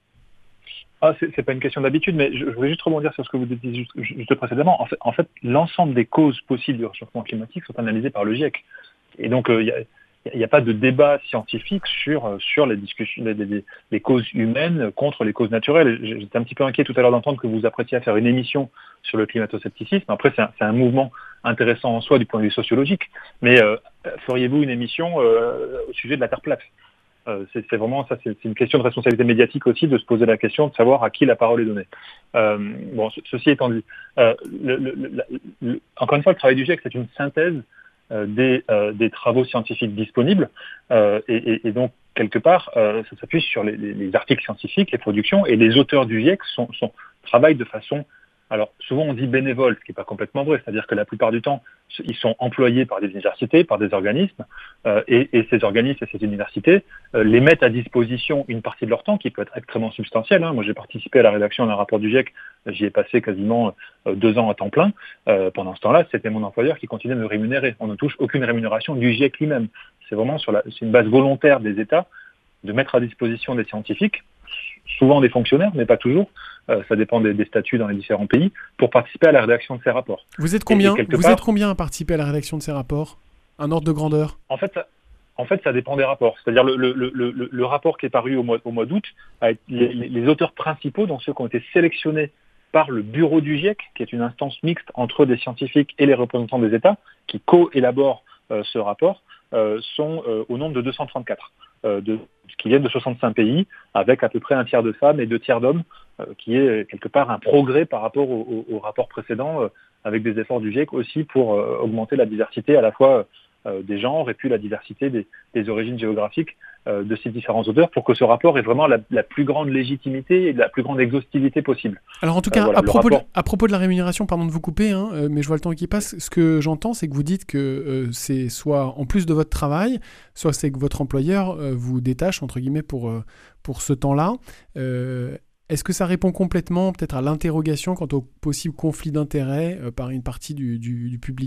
Ah, c'est, c'est pas une question d'habitude, mais je, je voulais juste rebondir sur ce que vous disiez juste, juste précédemment. En fait, en fait, l'ensemble des causes possibles du réchauffement climatique sont analysées par le GIEC. Et donc, il euh, n'y a, a pas de débat scientifique sur, sur les, discussions, les, les, les causes humaines contre les causes naturelles. J'étais un petit peu inquiet tout à l'heure d'entendre que vous apprêtiez à faire une émission sur le climato-scepticisme. Après, c'est un, c'est un mouvement intéressant en soi du point de vue sociologique. Mais euh, feriez-vous une émission euh, au sujet de la Terre plate? Euh, c'est, c'est vraiment ça, c'est, c'est une question de responsabilité médiatique aussi, de se poser la question de savoir à qui la parole est donnée. Euh, bon, ce, ceci étant dit, euh, le, le, le, le, encore une fois, le travail du GIEC, c'est une synthèse euh, des, euh, des travaux scientifiques disponibles, euh, et, et, et donc quelque part, euh, ça s'appuie sur les, les, les articles scientifiques, les productions, et les auteurs du GIEC sont, sont, travaillent de façon, alors souvent on dit bénévole, ce qui n'est pas complètement vrai, c'est-à-dire que la plupart du temps, ils sont employés par des universités, par des organismes, euh, et, et ces organismes et ces universités euh, les mettent à disposition une partie de leur temps, qui peut être extrêmement substantielle. Hein. Moi, j'ai participé à la rédaction d'un rapport du GIEC, j'y ai passé quasiment euh, deux ans à temps plein. Euh, pendant ce temps-là, c'était mon employeur qui continuait de me rémunérer. On ne touche aucune rémunération du GIEC lui-même. C'est vraiment sur la, c'est une base volontaire des États de mettre à disposition des scientifiques, souvent des fonctionnaires, mais pas toujours, euh, ça dépend des, des statuts dans les différents pays, pour participer à la rédaction de ces rapports. Vous êtes combien, et, et vous part, êtes combien à participer à la rédaction de ces rapports? Un ordre de grandeur? En fait, ça, En fait, ça dépend des rapports. C'est-à-dire le, le, le, le, le rapport qui est paru au mois, au mois d'août, les, les auteurs principaux, donc ceux qui ont été sélectionnés par le bureau du GIEC, qui est une instance mixte entre des scientifiques et les représentants des États, qui co-élaborent euh, ce rapport, euh, sont euh, au nombre de deux cent trente-quatre, euh, de, qui viennent de soixante-cinq pays, avec à peu près un tiers de femmes et deux tiers d'hommes, euh, qui est quelque part un progrès par rapport au, au, au rapport précédent, euh, avec des efforts du GIEC aussi pour euh, augmenter la diversité à la fois euh, des genres et puis la diversité des, des origines géographiques euh, de ces différents auteurs, pour que ce rapport ait vraiment la, la plus grande légitimité et la plus grande exhaustivité possible. Alors en tout cas, euh, voilà, à, propos rapport... de, à propos de la rémunération, pardon de vous couper, hein, euh, mais je vois le temps qui passe, ce que j'entends, c'est que vous dites que euh, c'est soit en plus de votre travail, soit c'est que votre employeur euh, vous détache, entre guillemets, pour, euh, pour ce temps-là. Euh, Est-ce que ça répond complètement peut-être à l'interrogation quant au possible conflit d'intérêts euh, par une partie du, du, du public ?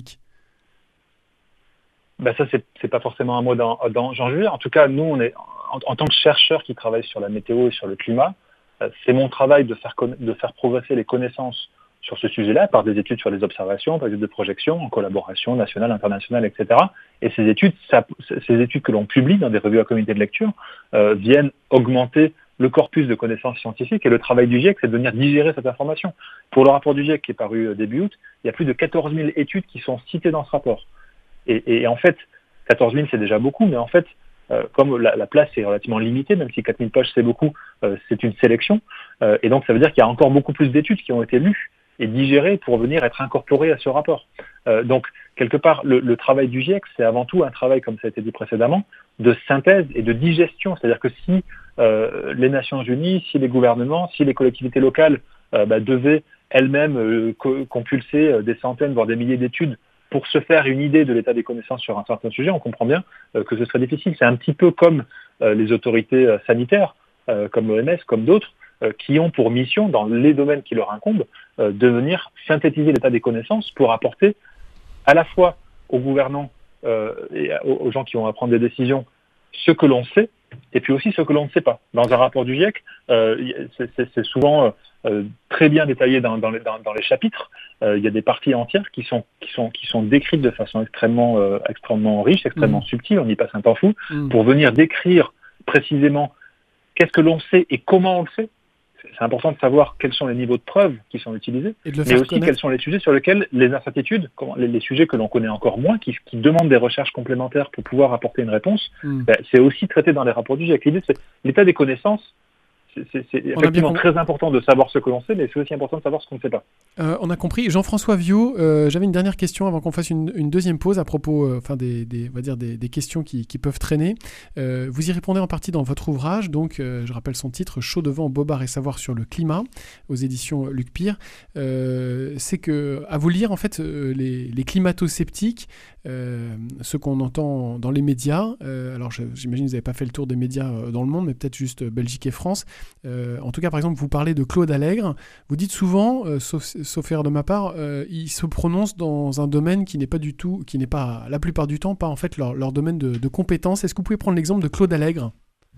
Ben ça, c'est, c'est pas forcément un mot d'en, d'en, j'en juge. En tout cas, nous, on est, en, en tant que chercheurs qui travaillent sur la météo et sur le climat, euh, c'est mon travail de faire, conna- de faire progresser les connaissances sur ce sujet-là par des études sur les observations, par des études de projection, en collaboration nationale, internationale, et cetera. Et ces études, ça, ces études que l'on publie dans des revues à comité de lecture euh, viennent augmenter le corpus de connaissances scientifiques, et le travail du GIEC, c'est de venir digérer cette information. Pour le rapport du GIEC qui est paru début août, il y a plus de quatorze mille études qui sont citées dans ce rapport. Et, et en fait, quatorze mille c'est déjà beaucoup, mais en fait, euh, comme la, la place est relativement limitée, même si quatre mille pages c'est beaucoup, euh, c'est une sélection, euh, et donc ça veut dire qu'il y a encore beaucoup plus d'études qui ont été lues et digérées pour venir être incorporées à ce rapport. Euh, donc, quelque part, le, le travail du GIEC, c'est avant tout un travail, comme ça a été dit précédemment, de synthèse et de digestion. C'est-à-dire que si euh, les Nations Unies, si les gouvernements, si les collectivités locales euh, bah, devaient elles-mêmes euh, co- compulser euh, des centaines, voire des milliers d'études pour se faire une idée de l'état des connaissances sur un certain sujet, on comprend bien euh, que ce serait difficile. C'est un petit peu comme euh, les autorités euh, sanitaires, euh, comme l'O M S, comme d'autres, euh, qui ont pour mission, dans les domaines qui leur incombent, euh, de venir synthétiser l'état des connaissances pour apporter à la fois aux gouvernants euh, et aux, aux gens qui vont à prendre des décisions ce que l'on sait, et puis aussi ce que l'on ne sait pas. Dans un rapport du GIEC, euh, c'est, c'est, c'est souvent euh, très bien détaillé dans, dans, les, dans, dans les chapitres. Euh, il y a des parties entières qui sont, qui sont, qui sont décrites de façon extrêmement, euh, extrêmement riche, extrêmement mmh. subtile, on y passe un temps fou, mmh. pour venir décrire précisément qu'est-ce que l'on sait et comment on le sait. C'est important de savoir quels sont les niveaux de preuves qui sont utilisés, mais aussi connaître. Quels sont les sujets sur lesquels les incertitudes, les, les sujets que l'on connaît encore moins, qui, qui demandent des recherches complémentaires pour pouvoir apporter une réponse, mmh. ben, c'est aussi traité dans les rapports du GIEC. L'idée, c'est l'état des connaissances. C'est, c'est effectivement très important de savoir ce que l'on sait, mais c'est aussi important de savoir ce qu'on ne sait pas. Euh, on a compris. Jean-François Viaud, euh, j'avais une dernière question avant qu'on fasse une, une deuxième pause à propos euh, enfin des, des, on va dire des, des questions qui, qui peuvent traîner. Euh, vous y répondez en partie dans votre ouvrage, donc euh, je rappelle son titre, Chaud devant, Bobard et savoir sur le climat, aux éditions Luc Pire. Euh, c'est que, à vous lire, en fait, euh, les, les climato-sceptiques, euh, ceux qu'on entend dans les médias, euh, alors je, j'imagine que vous n'avez pas fait le tour des médias dans le monde, mais peut-être juste Belgique et France. Euh, en tout cas, par exemple, vous parlez de Claude Allègre. Vous dites souvent, euh, sauf, sauf erreur de ma part, euh, il se prononce dans un domaine qui n'est pas du tout, qui n'est pas, la plupart du temps, pas en fait leur, leur domaine de, de compétence. Est-ce que vous pouvez prendre l'exemple de Claude Allègre ?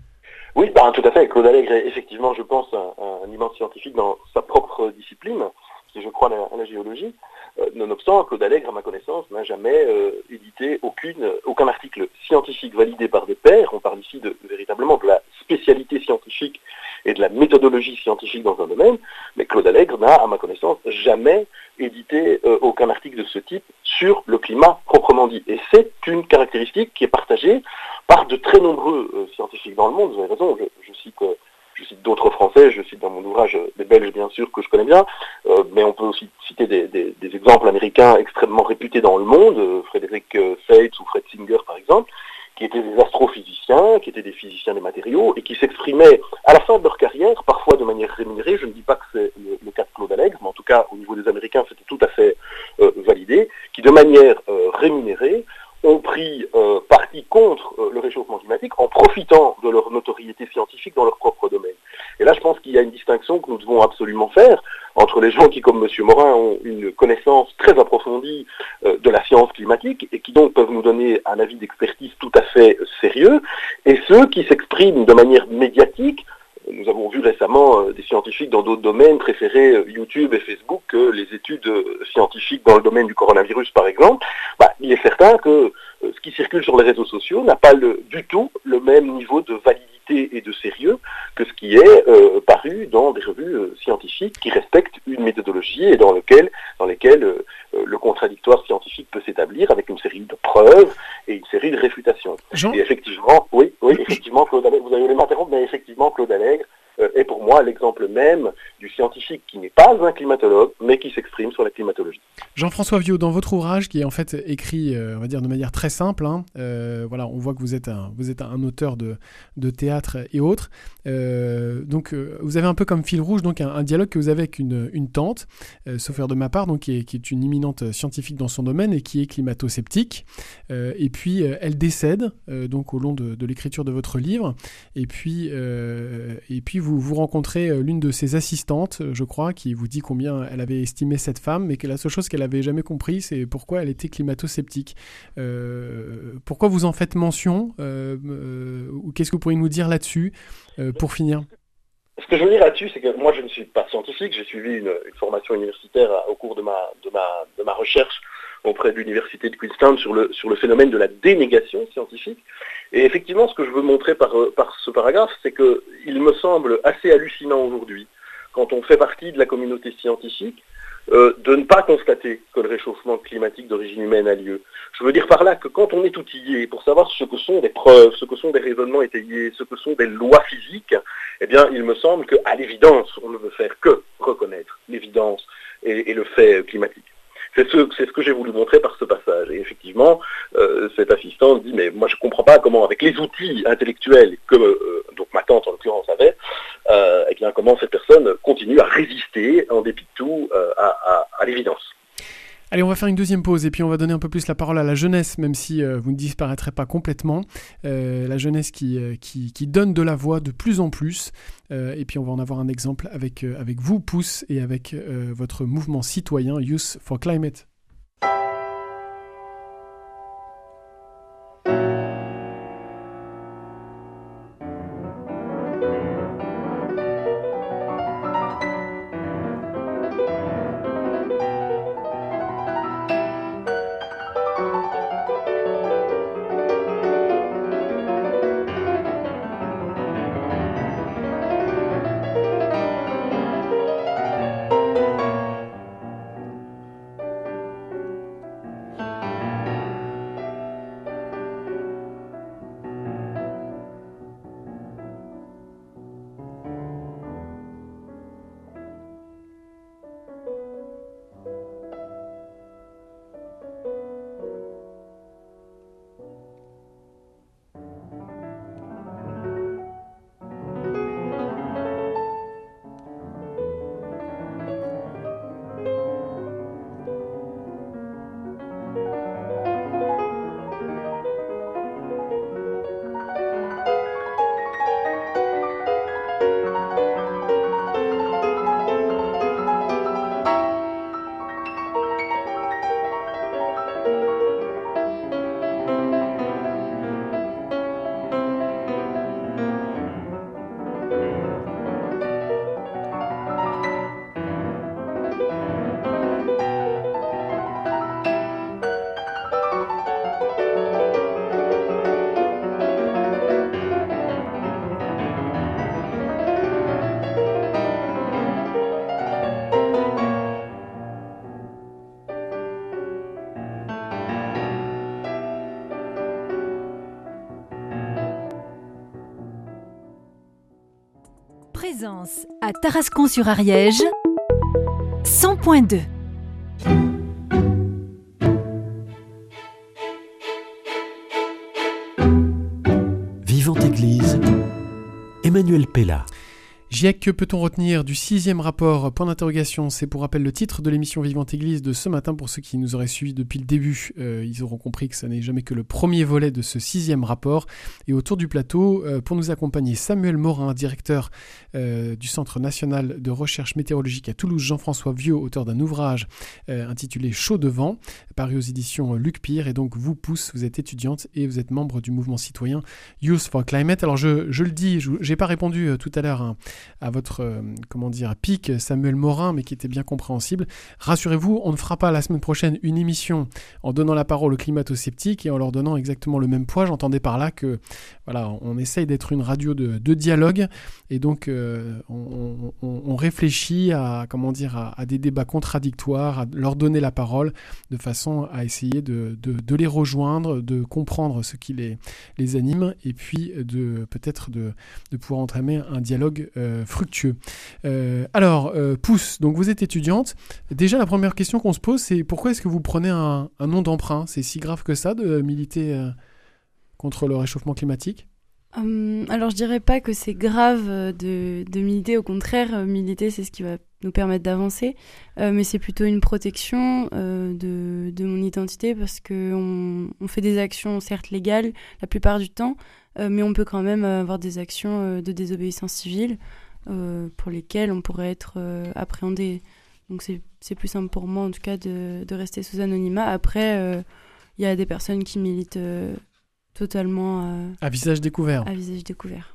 Oui, bah, tout à fait. Claude Allègre est effectivement, je pense, un, un immense scientifique dans sa propre discipline, qui je crois à la, la géologie. Euh, nonobstant, Claude Allègre, à ma connaissance, n'a jamais euh, édité aucune, aucun article scientifique validé par des pairs. On parle ici de, véritablement de la spécialité scientifique et de la méthodologie scientifique dans un domaine, mais Claude Allègre n'a, à ma connaissance, jamais édité euh, aucun article de ce type sur le climat proprement dit. Et c'est une caractéristique qui est partagée par de très nombreux euh, scientifiques dans le monde. Vous avez raison, je, je cite... Euh, Je cite d'autres Français, je cite dans mon ouvrage des Belges bien sûr que je connais bien, euh, mais on peut aussi citer des, des, des exemples américains extrêmement réputés dans le monde, euh, Frédéric euh, Seitz ou Fred Singer par exemple, qui étaient des astrophysiciens, qui étaient des physiciens des matériaux et qui s'exprimaient à la fin de leur carrière, parfois de manière rémunérée. Je ne dis pas que c'est le, le cas de Claude Allègre, mais en tout cas au niveau des Américains c'était tout à fait euh, validé, qui de manière euh, rémunérée ont pris euh, parti contre euh, le réchauffement climatique en profitant de leur notoriété scientifique dans leur propre domaine. Et là, je pense qu'il y a une distinction que nous devons absolument faire entre les gens qui, comme M. Morin, ont une connaissance très approfondie euh, de la science climatique et qui donc peuvent nous donner un avis d'expertise tout à fait sérieux, et ceux qui s'expriment de manière médiatique. Nous avons vu récemment euh, des scientifiques dans d'autres domaines préférer euh, YouTube et Facebook que les études euh, scientifiques dans le domaine du coronavirus, par exemple. Bah, il est certain que euh, ce qui circule sur les réseaux sociaux n'a pas le, du tout le même niveau de validité et de sérieux que ce qui est euh, paru dans des revues euh, scientifiques qui respectent une méthodologie et dans, lequel, dans lesquelles euh, le contradictoire scientifique peut s'établir avec une série de preuves et une série de réfutations. Jean... Et effectivement, oui, oui, effectivement, Claude Allègre, vous allez m'interrompre, mais effectivement, Claude Allègre euh, est pour moi l'exemple même du scientifique qui n'est pas un climatologue, mais qui s'exprime sur la climatologie. Jean-François Viaud, dans votre ouvrage, qui est en fait écrit, euh, on va dire de manière très simple, hein, euh, voilà, on voit que vous êtes un, vous êtes un auteur de, de théâtre et autres. Euh, donc, euh, vous avez un peu comme fil rouge donc un, un dialogue que vous avez avec une, une tante, euh, sauf erreur de ma part, donc qui est, qui est une éminente scientifique dans son domaine et qui est climato-sceptique. Euh, et puis, euh, elle décède euh, donc au long de, de l'écriture de votre livre. Et puis, euh, et puis vous, vous rencontrez l'une de ses assistantes, je crois, qui vous dit combien elle avait estimé cette femme, mais que la seule chose qu'elle avait jamais compris, c'est pourquoi elle était climato-sceptique. Euh, pourquoi vous en faites mention euh, euh, ou qu'est-ce que vous pourriez nous dire là-dessus euh, pour finir? Ce que je veux dire là-dessus, c'est que moi, je ne suis pas scientifique. J'ai suivi une, une formation universitaire au cours de ma, de ma, de ma recherche auprès de l'université de Queenstown sur le, sur le phénomène de la dénégation scientifique. Et effectivement, ce que je veux montrer par, par ce paragraphe, c'est qu'il me semble assez hallucinant aujourd'hui, quand on fait partie de la communauté scientifique, euh, de ne pas constater que le réchauffement climatique d'origine humaine a lieu. Je veux dire par là que quand on est outillé pour savoir ce que sont des preuves, ce que sont des raisonnements étayés, ce que sont des lois physiques, eh bien, il me semble qu'à l'évidence, on ne veut faire que reconnaître l'évidence et, et le fait climatique. C'est ce, c'est ce que j'ai voulu montrer par ce passage. Et effectivement, euh, cette assistante dit, mais moi je ne comprends pas comment, avec les outils intellectuels que euh, donc ma tante en l'occurrence avait, euh, eh bien, comment cette personne continue à résister en dépit de tout euh, à, à, à l'évidence. Allez, on va faire une deuxième pause et puis on va donner un peu plus la parole à la jeunesse, même si euh, vous ne disparaîtrez pas complètement. Euh, la jeunesse qui, euh, qui, qui donne de la voix de plus en plus. Euh, et puis on va en avoir un exemple avec, euh, avec vous, Pousse, et avec euh, votre mouvement citoyen Youth for Climate. Présence à Tarascon-sur-Ariège, cent point deux. Vivante Église, Emmanuel Pella. Giec, que peut-on retenir du sixième rapport? Point d'interrogation, c'est pour rappel le titre de l'émission Vivante Église de ce matin. Pour ceux qui nous auraient suivis depuis le début, euh, ils auront compris que ça n'est jamais que le premier volet de ce sixième rapport. Et autour du plateau, euh, pour nous accompagner, Samuel Morin, directeur euh, du Centre national de recherche météorologique à Toulouse, Jean-François Viaud, auteur d'un ouvrage euh, intitulé Chaud de vent, paru aux éditions Luc Pire. Et donc vous, Pousse, vous êtes étudiante et vous êtes membre du mouvement citoyen Youth for Climate. Alors je, je le dis, je n'ai pas répondu euh, tout à l'heure, hein, à votre euh, comment dire pic Samuel Morin, mais qui était bien compréhensible. Rassurez-vous, on ne fera pas la semaine prochaine une émission en donnant la parole aux climato-sceptiques et en leur donnant exactement le même poids. J'entendais par là que voilà, on essaye d'être une radio de, de dialogue et donc euh, on, on, on réfléchit à comment dire à, à des débats contradictoires, à leur donner la parole de façon à essayer de, de, de les rejoindre, de comprendre ce qui les, les anime et puis de peut-être de, de pouvoir entamer un dialogue euh, fructueux. Euh, alors, euh, Pouce, donc vous êtes étudiante. Déjà, la première question qu'on se pose, c'est pourquoi est-ce que vous prenez un, un nom d'emprunt ? C'est si grave que ça de militer euh, contre le réchauffement climatique ? Hum, alors je dirais pas que c'est grave de, de militer, au contraire, euh, militer c'est ce qui va nous permettre d'avancer, euh, mais c'est plutôt une protection euh, de, de mon identité parce qu'on on fait des actions certes légales la plupart du temps, euh, mais on peut quand même avoir des actions euh, de désobéissance civile euh, pour lesquelles on pourrait être euh, appréhendé. Donc c'est, c'est plus simple pour moi en tout cas de, de rester sous anonymat. Après, il euh, y a des personnes qui militent euh, totalement euh, à visage découvert. À visage découvert.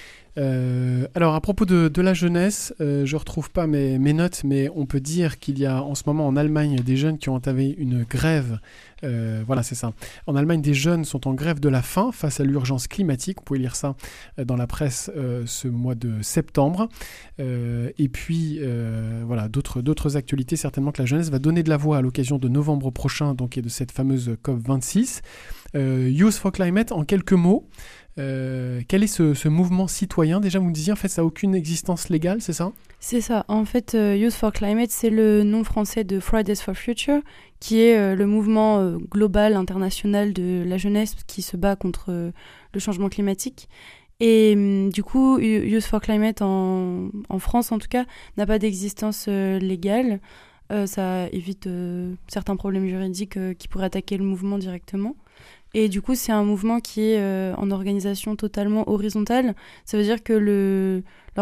Euh, alors à propos de, de la jeunesse, euh, je retrouve pas mes, mes notes, mais on peut dire qu'il y a en ce moment en Allemagne des jeunes qui ont entamé une grève. Euh, voilà, c'est ça. En Allemagne, des jeunes sont en grève de la faim face à l'urgence climatique. Vous pouvez lire ça dans la presse euh, ce mois de septembre. Euh, et puis, euh, voilà, d'autres, d'autres actualités. Certainement que la jeunesse va donner de la voix à l'occasion de novembre prochain, donc, et de cette fameuse C O P vingt-six. Euh, Youth for Climate, en quelques mots. Euh, quel est ce, ce mouvement citoyen ? Déjà, vous me disiez, en fait, ça n'a aucune existence légale, c'est ça ? C'est ça. En fait, euh, Youth for Climate, c'est le nom français de Fridays for Future, qui est euh, le mouvement euh, global, international de la jeunesse qui se bat contre euh, le changement climatique. Et euh, du coup, Youth for Climate, en, en France en tout cas, n'a pas d'existence euh, légale. Euh, ça évite euh, certains problèmes juridiques euh, qui pourraient attaquer le mouvement directement. Et du coup, c'est un mouvement qui est euh, en organisation totalement horizontale. Ça veut dire que le,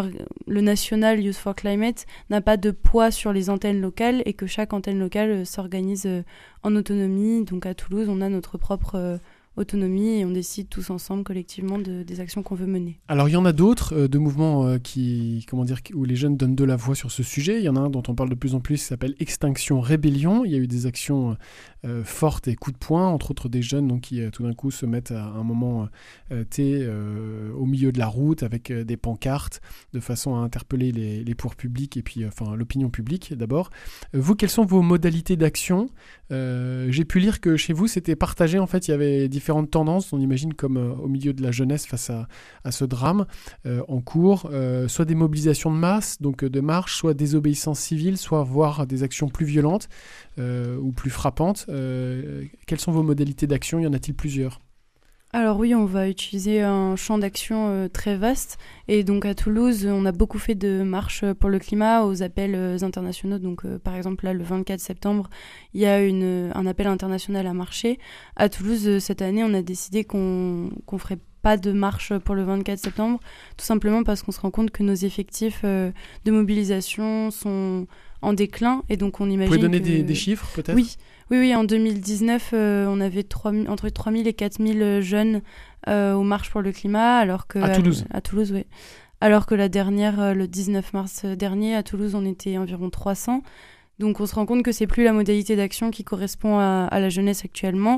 le national Youth for Climate n'a pas de poids sur les antennes locales et que chaque antenne locale euh, s'organise euh, en autonomie. Donc à Toulouse, on a notre propre euh, autonomie et on décide tous ensemble, collectivement, de, des actions qu'on veut mener. Alors il y en a d'autres, euh, de mouvements euh, qui, comment dire, où les jeunes donnent de la voix sur ce sujet. Il y en a un dont on parle de plus en plus qui s'appelle Extinction Rébellion. Il y a eu des actions euh, fortes et coups de poing, entre autres des jeunes donc, qui euh, tout d'un coup se mettent à un moment euh, T euh, au milieu de la route avec euh, des pancartes de façon à interpeller les, les pouvoirs publics et puis euh, enfin, l'opinion publique d'abord. Euh, vous, quelles sont vos modalités d'action ? euh, J'ai pu lire que chez vous c'était partagé, en fait il y avait différentes tendances, on imagine comme euh, au milieu de la jeunesse face à, à ce drame euh, en cours, euh, soit des mobilisations de masse, donc euh, de marche, soit désobéissance civile, soit voire des actions plus violentes euh, ou plus frappantes. Euh, quelles sont vos modalités d'action ? Y en a-t-il plusieurs ? Alors oui, on va utiliser un champ d'action euh, très vaste. Et donc à Toulouse, on a beaucoup fait de marches pour le climat aux appels euh, internationaux. Donc euh, par exemple, là, le vingt-quatre septembre, il y a une, un appel international à marcher. À Toulouse, euh, cette année, on a décidé qu'on qu'on ferait pas de marche pour le vingt-quatre septembre, tout simplement parce qu'on se rend compte que nos effectifs euh, de mobilisation sont en déclin. Et donc on imagine Vous pouvez donner que... des, des chiffres, peut-être ? Oui. Oui, oui, en deux mille dix-neuf, euh, on avait trois, entre trois mille et quatre mille jeunes euh, aux marches pour le climat. Alors que, à Toulouse À, à Toulouse, oui. Alors que la dernière, euh, le dix-neuf mars dernier, à Toulouse, on était environ trois cents. Donc on se rend compte que c'est plus la modalité d'action qui correspond à, à la jeunesse actuellement.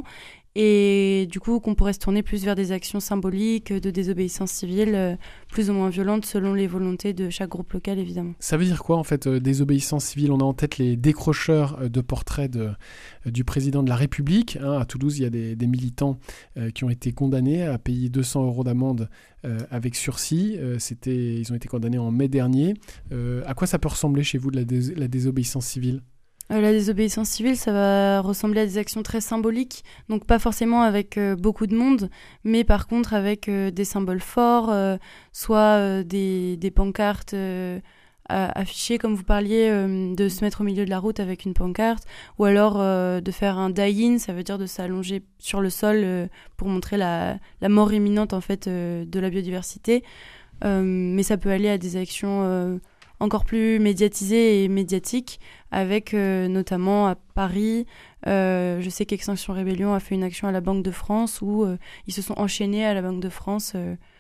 Et du coup, qu'on pourrait se tourner plus vers des actions symboliques, de désobéissance civile, euh, plus ou moins violentes selon les volontés de chaque groupe local, évidemment. Ça veut dire quoi, en fait, euh, désobéissance civile ? On a en tête les décrocheurs euh, de portraits de, euh, du président de la République. Hein, à Toulouse, il y a des, des militants euh, qui ont été condamnés à payer deux cents euros d'amende euh, avec sursis. Euh, c'était, ils ont été condamnés en mai dernier. Euh, à quoi ça peut ressembler chez vous, de la, dés- la désobéissance civile ? Euh, la désobéissance civile, ça va ressembler à des actions très symboliques, donc pas forcément avec euh, beaucoup de monde, mais par contre avec euh, des symboles forts, euh, soit euh, des, des pancartes euh, affichées, comme vous parliez, euh, de se mettre au milieu de la route avec une pancarte, ou alors euh, de faire un die-in, ça veut dire de s'allonger sur le sol euh, pour montrer la, la mort imminente en fait, euh, de la biodiversité. Euh, mais ça peut aller à des actions... Euh, encore plus médiatisé et médiatique, avec euh, notamment à Paris, euh, je sais qu'Extinction Rébellion a fait une action à la Banque de France où euh, ils se sont enchaînés à la Banque de France euh,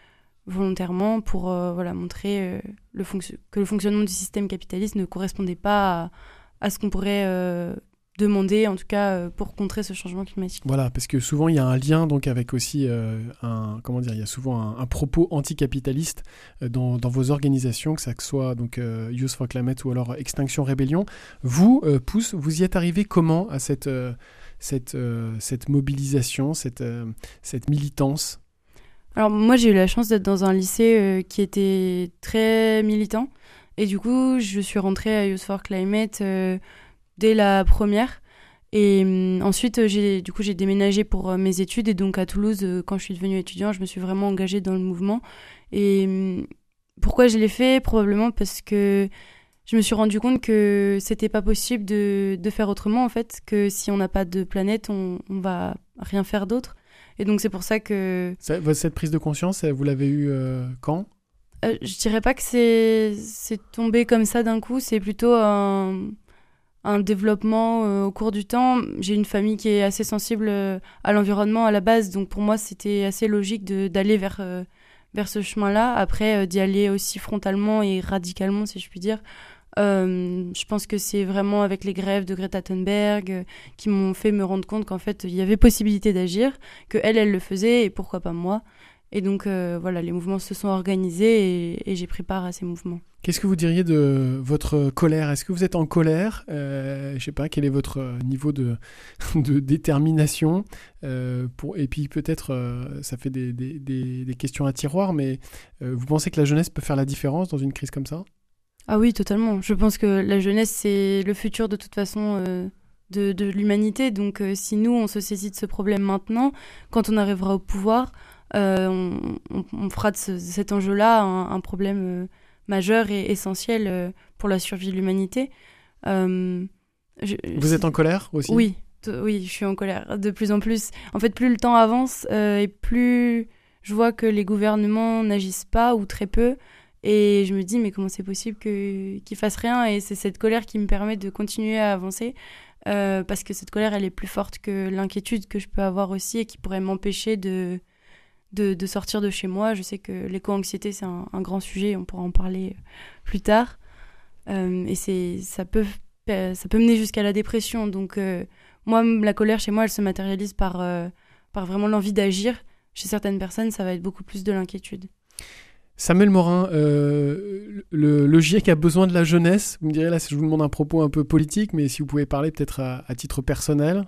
volontairement pour euh, voilà, montrer euh, le fonction- que le fonctionnement du système capitaliste ne correspondait pas à, à ce qu'on pourrait euh, demander, en tout cas euh, pour contrer ce changement climatique. Voilà, parce que souvent il y a un lien donc avec aussi euh, un comment dire, il y a souvent un, un propos anticapitaliste euh, dans, dans vos organisations, que ça que soit donc euh, Youth for Climate ou alors Extinction Rebellion. Vous, euh, Pousse, vous y êtes arrivé comment à cette euh, cette euh, cette mobilisation, cette euh, cette militance? Alors moi j'ai eu la chance d'être dans un lycée euh, qui était très militant et du coup je suis rentrée à Youth for Climate euh, dès la première et euh, ensuite j'ai du coup j'ai déménagé pour euh, mes études et donc à Toulouse euh, quand je suis devenue étudiante je me suis vraiment engagée dans le mouvement et euh, pourquoi je l'ai fait? Probablement parce que je me suis rendu compte que c'était pas possible de, de faire autrement en fait, que si on n'a pas de planète on, on va rien faire d'autre. Et donc c'est pour ça que... Ça, cette prise de conscience, vous l'avez eue euh, quand? euh, Je dirais pas que c'est, c'est tombé comme ça d'un coup, c'est plutôt un, un développement euh, au cours du temps. J'ai une famille qui est assez sensible euh, à l'environnement à la base, donc pour moi c'était assez logique de, d'aller vers, euh, vers ce chemin-là. Après euh, d'y aller aussi frontalement et radicalement si je puis dire. Euh, je pense que c'est vraiment avec les grèves de Greta Thunberg euh, qui m'ont fait me rendre compte qu'en fait il y avait possibilité d'agir, que elle, elle le faisait et pourquoi pas moi. Et donc euh, voilà, les mouvements se sont organisés et, et j'ai pris part à ces mouvements. Qu'est-ce que vous diriez de votre colère? Est-ce que vous êtes en colère? euh, Je sais pas, quel est votre niveau de, de détermination euh, pour... Et puis peut-être, euh, ça fait des, des, des, des questions à tiroir, mais euh, vous pensez que la jeunesse peut faire la différence dans une crise comme ça? Ah oui, totalement. Je pense que la jeunesse, c'est le futur de toute façon euh, de, de l'humanité. Donc euh, si nous, on se saisit de ce problème maintenant, quand on arrivera au pouvoir, euh, on, on, on fera de ce, cet enjeu-là un, un problème euh, majeur et essentiel euh, pour la survie de l'humanité. Euh, je, Vous êtes en colère aussi? Oui, t- oui, je suis en colère de plus en plus. En fait, plus le temps avance euh, et plus je vois que les gouvernements n'agissent pas ou très peu. Et je me dis, mais comment c'est possible que, qu'ils fassent rien? Et c'est cette colère qui me permet de continuer à avancer. Euh, parce que cette colère, elle est plus forte que l'inquiétude que je peux avoir aussi et qui pourrait m'empêcher de, de, de sortir de chez moi. Je sais que l'éco-anxiété, c'est un, un grand sujet. On pourra en parler plus tard. Euh, et c'est, ça, peut, ça peut mener jusqu'à la dépression. Donc, euh, moi, la colère chez moi, elle se matérialise par, euh, par vraiment l'envie d'agir. Chez certaines personnes, ça va être beaucoup plus de l'inquiétude. Samuel Morin, euh, le, le GIEC a besoin de la jeunesse. Vous me direz là, je vous demande un propos un peu politique, mais si vous pouvez parler peut-être à, à titre personnel.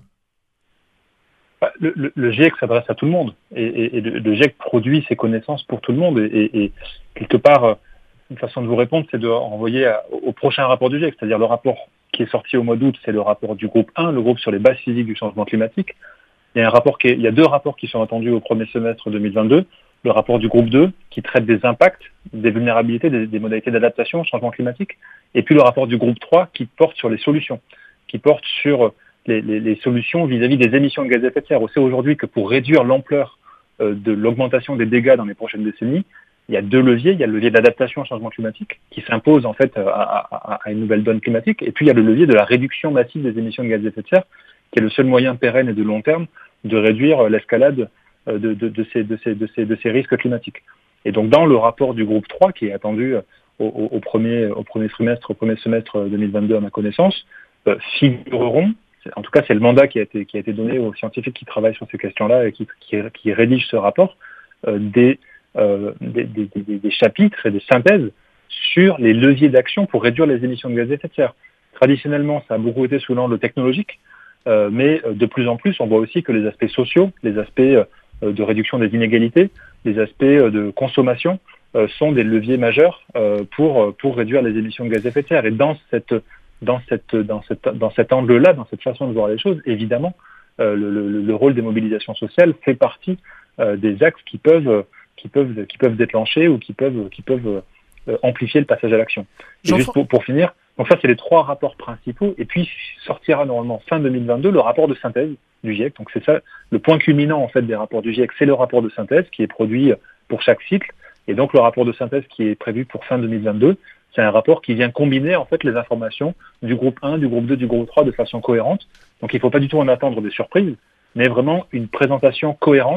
Le, le, le GIEC s'adresse à tout le monde et, et, et le, le GIEC produit ses connaissances pour tout le monde et, et, et quelque part, une façon de vous répondre, c'est de renvoyer à, au prochain rapport du GIEC, c'est-à-dire le rapport qui est sorti au mois d'août, c'est le rapport du groupe un, le groupe sur les bases physiques du changement climatique. Il y a un rapport qui est, il y a deux rapports qui sont attendus au premier semestre deux mille vingt-deux. Le rapport du groupe deux, qui traite des impacts, des vulnérabilités, des, des modalités d'adaptation au changement climatique, et puis le rapport du groupe trois, qui porte sur les solutions, qui porte sur les, les, les solutions vis-à-vis des émissions de gaz à effet de serre. On sait aujourd'hui que pour réduire l'ampleur euh, de l'augmentation des dégâts dans les prochaines décennies, il y a deux leviers. Il y a le levier d'adaptation au changement climatique, qui s'impose en fait à, à, à une nouvelle donne climatique, et puis il y a le levier de la réduction massive des émissions de gaz à effet de serre, qui est le seul moyen pérenne et de long terme de réduire l'escalade De, de, de, ces, de, ces, de, ces, de ces risques climatiques. Et donc dans le rapport du groupe trois, qui est attendu au, au, au, premier, au premier trimestre, au premier semestre deux mille vingt-deux à ma connaissance, euh, figureront, en tout cas c'est le mandat qui a été, qui a été donné aux scientifiques qui travaillent sur ces questions-là et qui, qui, qui rédigent ce rapport, euh, des, euh, des, des, des, des chapitres et des synthèses sur les leviers d'action pour réduire les émissions de gaz à effet de serre. Traditionnellement, ça a beaucoup été sous l'angle technologique, euh, mais de plus en plus, on voit aussi que les aspects sociaux, les aspects euh, de réduction des inégalités, les aspects de consommation euh, sont des leviers majeurs euh, pour, pour réduire les émissions de gaz à effet de serre. Et dans, cette, dans, cette, dans, cette, dans cet angle-là, dans cette façon de voir les choses, évidemment, euh, le, le, le rôle des mobilisations sociales fait partie euh, des axes qui peuvent, qui, peuvent, qui peuvent déclencher ou qui peuvent, qui peuvent euh, amplifier le passage à l'action. Et juste pour, pour finir, donc ça c'est les trois rapports principaux, et puis sortira normalement fin deux mille vingt-deux le rapport de synthèse du GIEC. Donc c'est ça, le point culminant en fait des rapports du GIEC, c'est le rapport de synthèse qui est produit pour chaque cycle, et donc le rapport de synthèse qui est prévu pour fin deux mille vingt-deux, c'est un rapport qui vient combiner en fait les informations du groupe un, du groupe deux, du groupe trois de façon cohérente. Donc il ne faut pas du tout en attendre des surprises, mais vraiment une présentation cohérente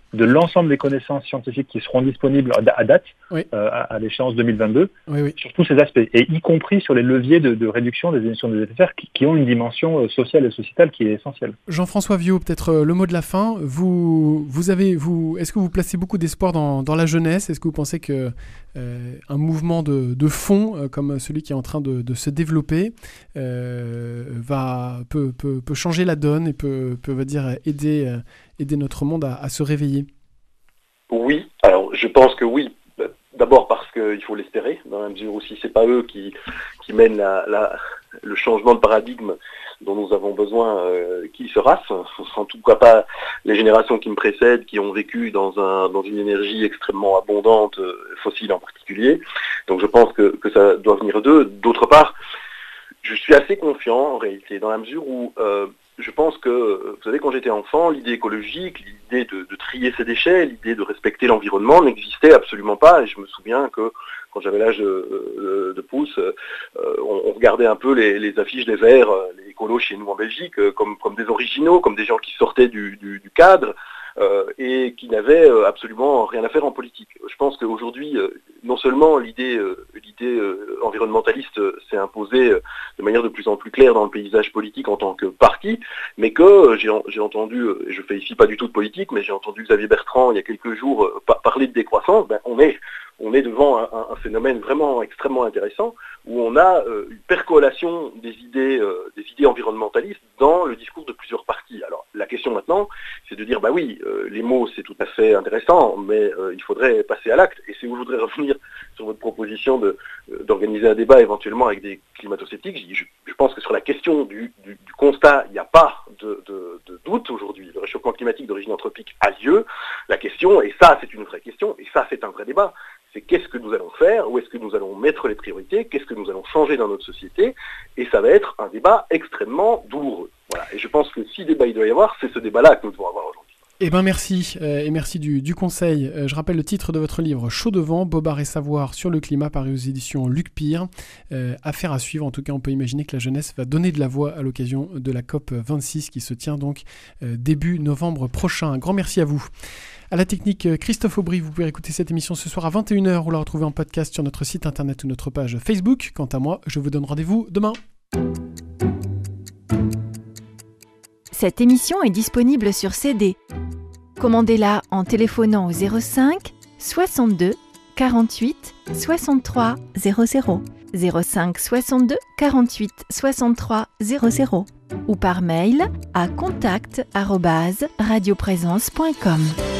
de l'ensemble des connaissances scientifiques qui seront disponibles à date, oui. euh, à, à l'échéance deux mille vingt-deux, oui, oui. sur tous ces aspects, et y compris sur les leviers de, de réduction des émissions de gaz à effet de serre qui, qui ont une dimension euh, sociale et sociétale qui est essentielle. Jean-François Viaud, peut-être euh, le mot de la fin. Vous, vous avez, vous, est-ce que vous placez beaucoup d'espoir dans, dans la jeunesse ? Est-ce que vous pensez que euh, un mouvement de, de fond euh, comme celui qui est en train de, de se développer euh, va, peut, peut, peut changer la donne et peut, peut va dire, aider, euh, aider notre monde à, à se réveiller ? Oui, alors je pense que oui. D'abord parce qu'il faut l'espérer, dans la mesure où si c'est pas eux qui, qui mènent la, la, le changement de paradigme dont nous avons besoin, euh, qui se rassent, en tout cas pas les générations qui me précèdent, qui ont vécu dans, un, dans une énergie extrêmement abondante, fossile en particulier. Donc je pense que, que ça doit venir d'eux. D'autre part, je suis assez confiant en réalité, dans la mesure où euh, je pense que, vous savez, quand j'étais enfant, l'idée écologique, l'idée de, de trier ses déchets, l'idée de respecter l'environnement n'existait absolument pas. Et je me souviens que quand j'avais l'âge de, de, de pouce, euh, on, on regardait un peu les, les affiches des Verts, les écolos chez nous en Belgique, euh, comme, comme des originaux, comme des gens qui sortaient du, du, du cadre euh, et qui n'avaient euh, absolument rien à faire en politique. Je pense qu'aujourd'hui, euh, non seulement l'idée, euh, l'idée euh, environnementaliste euh, s'est imposée euh, de manière de plus en plus claire dans le paysage politique en tant que parti, mais que euh, j'ai, j'ai entendu, euh, et je fais ici pas du tout de politique, mais j'ai entendu Xavier Bertrand il y a quelques jours euh, pa- parler de décroissance, ben, on est on est devant un, un phénomène vraiment extrêmement intéressant où on a euh, une percolation des idées, euh, des idées environnementalistes dans le discours de plusieurs partis. Alors la question maintenant, c'est de dire, bah oui, euh, les mots c'est tout à fait intéressant, mais euh, il faudrait passer à l'acte. Et c'est où je voudrais revenir sur votre proposition de, euh, d'organiser un débat éventuellement avec des climato-sceptiques. Je, je pense que sur la question du, du, du constat, il n'y a pas de, de, de doute aujourd'hui. Le réchauffement climatique d'origine anthropique a lieu. La question, et ça c'est une vraie question, et ça c'est un vrai débat, c'est qu'est-ce que nous allons faire, où est-ce que nous allons mettre les priorités, qu'est-ce que nous allons changer dans notre société, et ça va être un débat extrêmement douloureux. Voilà. Et je pense que si débat il doit y avoir, c'est ce débat-là que nous devons avoir aujourd'hui. Eh bien merci, euh, et merci du, du conseil. Euh, je rappelle le titre de votre livre, Chaud devant, Bobard et savoir sur le climat, paru aux éditions Luc Pire. Euh, affaire à suivre, en tout cas on peut imaginer que la jeunesse va donner de la voix à l'occasion de la COP vingt-six qui se tient donc euh, début novembre prochain. Un grand merci à vous. À la technique, Christophe Aubry, vous pouvez écouter cette émission ce soir à vingt et une heures ou la retrouver en podcast sur notre site internet ou notre page Facebook. Quant à moi, je vous donne rendez-vous demain. Cette émission est disponible sur C D. Commandez-la en téléphonant au zéro cinq soixante-deux quarante-huit soixante-trois zéro zéro, zéro cinq soixante-deux quarante-huit soixante-trois zéro zéro ou par mail à contact arobase radioprésence point com.